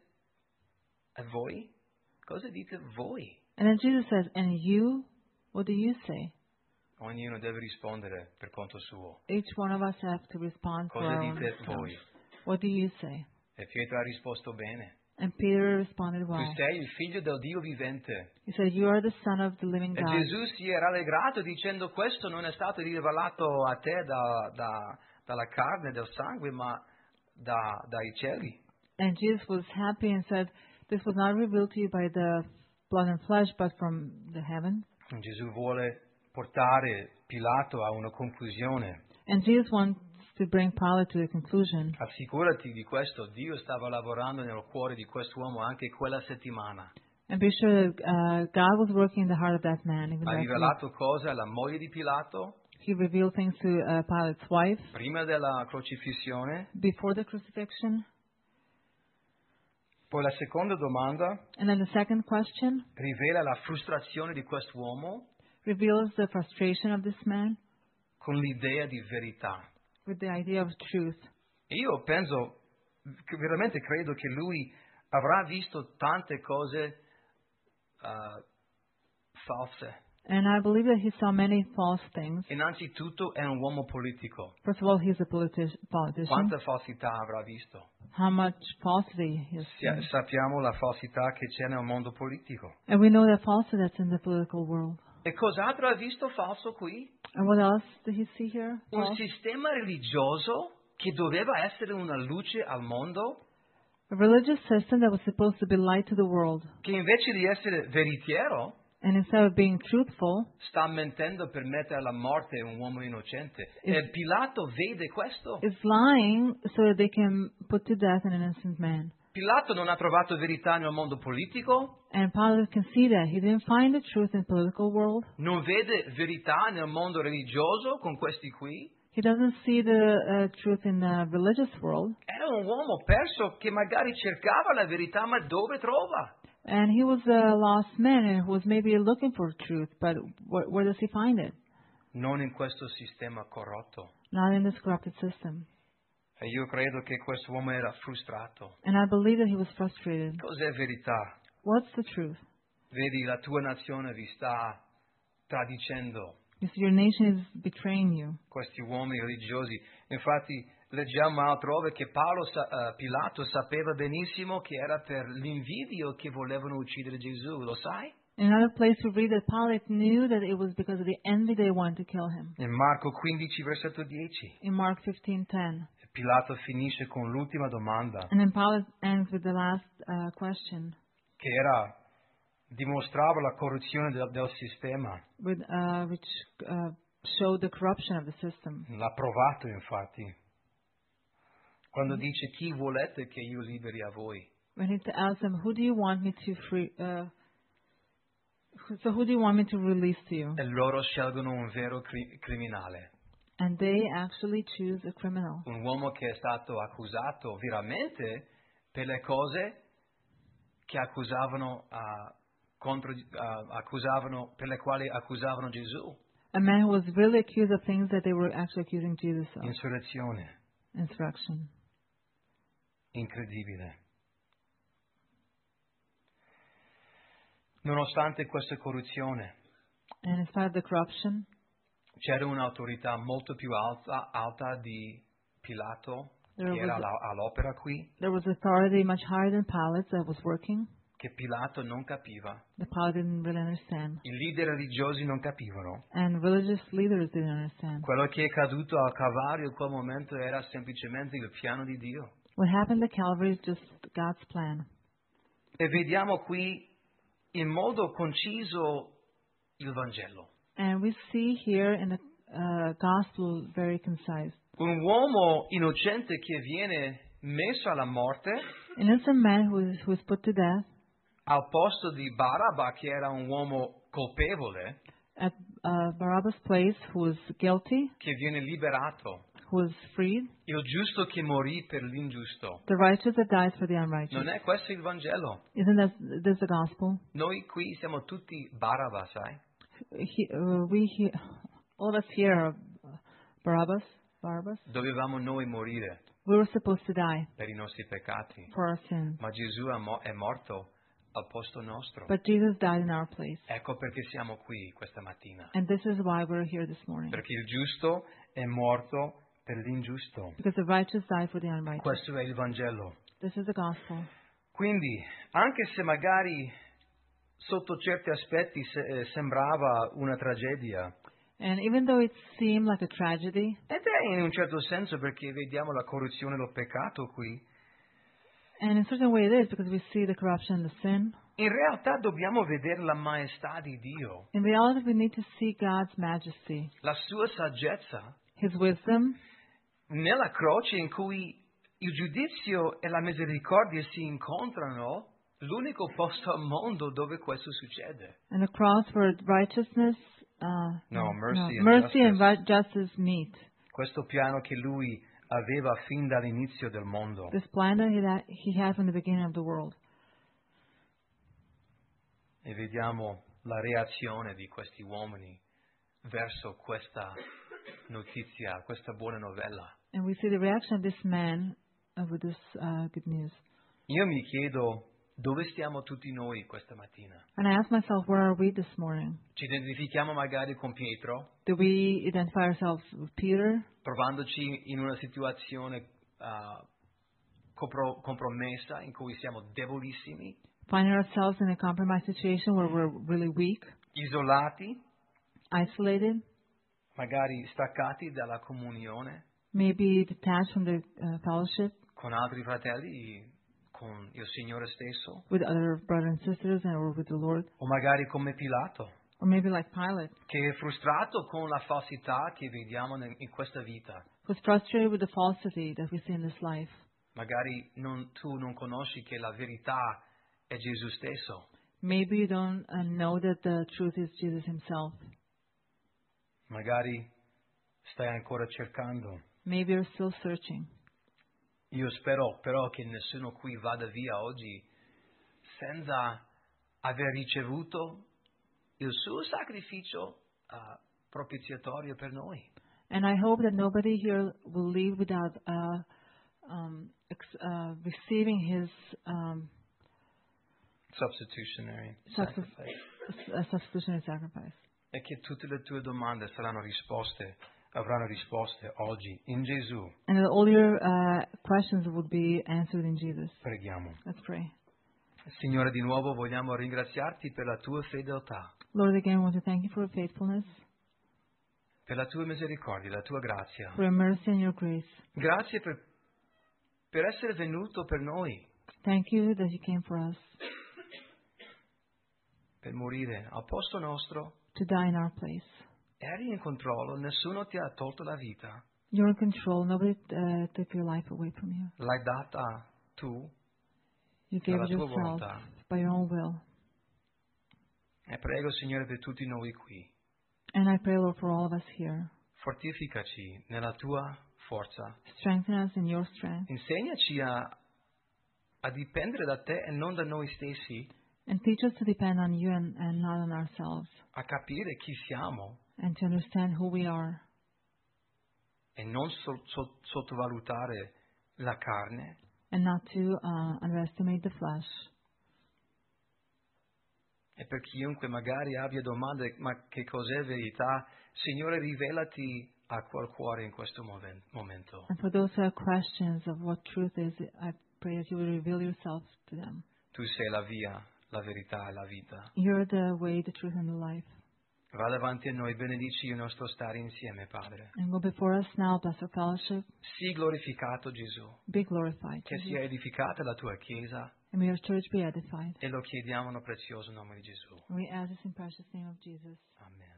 A: e voi? Cosa dite voi?
B: And then Jesus says, and you, what do you say?
A: Ognuno deve rispondere per conto suo.
B: Each one of us have to respond for
A: Cosa
B: our own
A: dite
B: self.
A: voi?
B: What do you say?
A: E Pietro ha risposto bene.
B: And Peter responded
A: Tu
B: well.
A: sei il figlio del Dio vivente.
B: He said, you are the son of the living
A: E
B: God.
A: Gesù si è rallegrato dicendo questo non è stato rivelato a te da, da- dalla carne e del sangue, ma da- dai cieli.
B: And Jesus was happy and said, this was not revealed to you by the blood and flesh, but from the heaven.
A: Gesù vuole portare Pilato a una conclusione.
B: And Jesus wants to bring Pilate to the conclusion.
A: Assicurati di questo, Dio stava lavorando nel cuore di quest'uomo anche quella settimana.
B: And be sure that uh, God was working in the heart of that man. Even
A: Ha
B: that week.
A: rivelato cosa alla moglie di Pilato?
B: He he revealed things to uh, Pilate's wife
A: prima della crocifissione.
B: before the crucifixion.
A: Poi la seconda domanda
B: And then the second question
A: rivela la frustrazione di quest'uomo
B: reveals the frustration of this man
A: con l'idea di verità.
B: with the idea of truth.
A: Io penso, che veramente credo che lui avrà visto tante cose uh, false.
B: And I believe that he saw many false things.
A: Innanzitutto è un uomo politico.
B: First of all, he's a politi- politician.
A: Quanta falsità avrà visto?
B: How much falsity he has
A: Sia-
B: seen.
A: sappiamo la falsità che c'è nel mondo politico.
B: And we know the falsity that's in the political world.
A: E cos'altro ha visto falso qui?
B: And what else did he see here?
A: Un
B: False?
A: sistema religioso che doveva essere una luce al mondo,
B: A religious system that was supposed to be light to the world.
A: che invece di essere veritiero
B: And instead of being truthful,
A: sta mentendo per mettere alla morte un uomo innocente. E Pilato vede questo.
B: is lying so that they can put to death an innocent man.
A: Pilato non ha trovato verità nel mondo politico,
B: And Pilate can see that. He didn't find the truth in the political world.
A: non vede verità nel mondo religioso con questi qui.
B: He doesn't see the uh, truth in the religious world.
A: Era un uomo perso che magari cercava la verità, ma dove trova?
B: And he was a lost man who was maybe looking for truth, but wh- where does he find it?
A: Non in questo sistema corrotto.
B: Not in this corrupted system.
A: E io credo che questo uomo era frustrato.
B: And I believe that he was frustrated.
A: Cos'è verità?
B: What's the truth?
A: Vedi, la tua nazione vi sta tradicendo,
B: You see, your nation is betraying you.
A: questi uomini religiosi. Infatti leggiamo altrove che Paolo, sa- eh, Pilato sapeva benissimo che era per l'invidio che volevano uccidere Gesù, lo sai?
B: In another place we read that Pilate knew that it was because of the envy they wanted to kill him.
A: In Marco quindici, versetto dieci,
B: In Mark fifteen ten.
A: Pilato finisce con l'ultima domanda,
B: And then Pilate ends with the last uh, question,
A: che era, dimostrava la corruzione del, del sistema.
B: with, uh, which uh, showed the corruption of the system.
A: L'ha provato, infatti, quando dice: chi volete che io liberi a voi?
B: When he asked them, "Who do you want me to free?" Uh, who- so who do you want me to release to you?
A: E loro scelgono un vero cri- criminale,
B: And they actually choose a criminal,
A: un uomo che è stato accusato veramente per le cose che accusavano, ah, contro, ah, accusavano per le quali accusavano Gesù.
B: a man who was really accused of things that they were actually accusing Jesus of.
A: Insurrezione,
B: Insurrection.
A: incredibile. Nonostante questa corruzione,
B: And in spite of the corruption,
A: c'era un'autorità molto più alta, alta di Pilato,
B: There
A: che era
B: was-
A: alla- all'opera qui,
B: there was authority much higher than Pilate that was working.
A: che Pilato non capiva.
B: The Pilate didn't really understand.
A: I leader religiosi non capivano.
B: And religious leaders didn't understand.
A: Quello che è caduto al Calvario in quel momento era semplicemente il piano di Dio.
B: What happened at Calvary is just God's plan.
A: E vediamo qui in modo conciso il Vangelo.
B: And we see here in the uh, gospel very concise.
A: Un uomo innocente che viene messo alla morte
B: An innocent man who is, who is put to death
A: al posto di Barabba, che era un uomo colpevole,
B: at uh, Barabbas' place, who was guilty,
A: che viene liberato.
B: who was freed,
A: Il giusto che morì per l'ingiusto.
B: the righteous that dies for the unrighteous.
A: Non è questo il Vangelo.
B: Isn't that this the gospel?
A: Noi qui siamo tutti Barabba, sai?
B: He, uh, we he, all of us here are uh, Barabbas, Barabbas.
A: Dovevamo noi morire
B: We were supposed to die
A: per i nostri peccati,
B: for our sins,
A: ma Gesù è mo- è morto al posto nostro.
B: but Jesus died in our place.
A: Ecco perché siamo qui questa mattina.
B: And this is why we're here this morning.
A: Perché il giusto è morto per l'ingiusto.
B: Because the righteous died for the unrighteous.
A: Questo è il Vangelo.
B: This is the gospel.
A: Quindi, anche se magari sotto certi aspetti se- eh, sembrava una tragedia,
B: And even though it seemed like a tragedy,
A: ed è in un certo senso perché vediamo la corruzione del peccato qui,
B: and in a certain way it is because we see the corruption and the sin,
A: in realtà dobbiamo vedere la maestà di Dio,
B: in reality we need to see God's majesty,
A: la sua saggezza
B: His wisdom,
A: nella croce in cui il giudizio e la misericordia si incontrano, l'unico posto al mondo dove questo succede.
B: and the cross where righteousness uh,
A: No, mercy and
B: mercy and
A: justice.
B: ju- justice meet.
A: Questo piano che lui aveva fin dall'inizio del mondo.
B: This plan that he had, he had from the beginning of the world.
A: E vediamo la reazione di questi uomini verso questa notizia, questa buona novella.
B: And we see the reaction of this man uh, with this uh, good news.
A: Io mi chiedo dove stiamo tutti noi questa mattina.
B: And I ask myself, where are we this morning?
A: Ci identifichiamo magari con Pietro,
B: Do we identify ourselves with Peter,
A: trovandoci in una situazione uh, compro- compromessa in cui siamo debolissimi,
B: finding ourselves in a compromised situation where we're really weak,
A: isolati,
B: isolated,
A: magari staccati dalla comunione
B: maybe detached from the uh, fellowship
A: con altri fratelli, con il Signore stesso,
B: with other brothers and sisters and or with the Lord?
A: o magari come Pilato,
B: Or maybe like Pilate,
A: che è frustrato con la falsità che vediamo in in questa vita.
B: who's frustrated with the falsity that we see in this life.
A: Magari non- tu non conosci che la verità è Gesù stesso.
B: Maybe you don't uh, know that the truth is Jesus himself.
A: Magari stai ancora cercando.
B: Maybe you're still searching.
A: Io spero però che nessuno qui vada via oggi senza aver ricevuto il suo sacrificio uh, propiziatorio per noi.
B: And I hope that nobody here will leave without uh, um, ex- uh, receiving his um,
A: Substitutionary
B: Substi-
A: sacrifice.
B: a substitutionary sacrifice.
A: E che tutte le tue domande saranno risposte, avranno risposte oggi in Gesù.
B: And that all your uh, questions would be answered in Jesus.
A: Preghiamo.
B: Let's pray.
A: Signore, di nuovo vogliamo ringraziarti per la tua fedeltà,
B: Lord, again, I want to thank you for your faithfulness,
A: per la tua misericordia, la tua grazia.
B: for your mercy and your grace.
A: Grazie per, per essere venuto per noi,
B: Thank you that you came for us
A: per morire al posto nostro.
B: to die in our place.
A: Eri in controllo, nessuno ti ha tolto la vita.
B: You're in control. Nobody uh, took your life away from you.
A: L'hai data tu
B: You gave
A: dalla
B: it
A: tua
B: yourself
A: volontà.
B: by your own will.
A: E prego, Signore, per tutti noi qui.
B: And I pray, Lord, for all of us here.
A: Fortificaci nella tua forza.
B: Strengthen us in your strength
A: Insegnaci a, a dipendere da te e non da noi stessi,
B: and teach us to depend on you and, and not on ourselves,
A: a capire chi siamo
B: and to understand who we are
A: e non so- so- sottovalutare la carne,
B: and not to uh, underestimate the flesh.
A: e per chiunque magari abbia domande, ma che cos'è verità, Signore, rivelati a quel cuore in questo moven- momento.
B: And for those who have questions of what truth is, I pray that you will reveal yourself to them.
A: Tu sei la via, la verità e la vita.
B: You're the way, the truth, and the life.
A: Va davanti a noi, benedici il nostro stare insieme, Padre.
B: And go before us now, bless our fellowship.
A: Sii glorificato, Gesù,
B: Be glorified.
A: che
B: Jesus.
A: sia edificata la tua Chiesa,
B: And may your church be edified.
A: e lo chiediamo nel prezioso nome di Gesù.
B: And we ask this in precious name of Jesus.
A: Amen.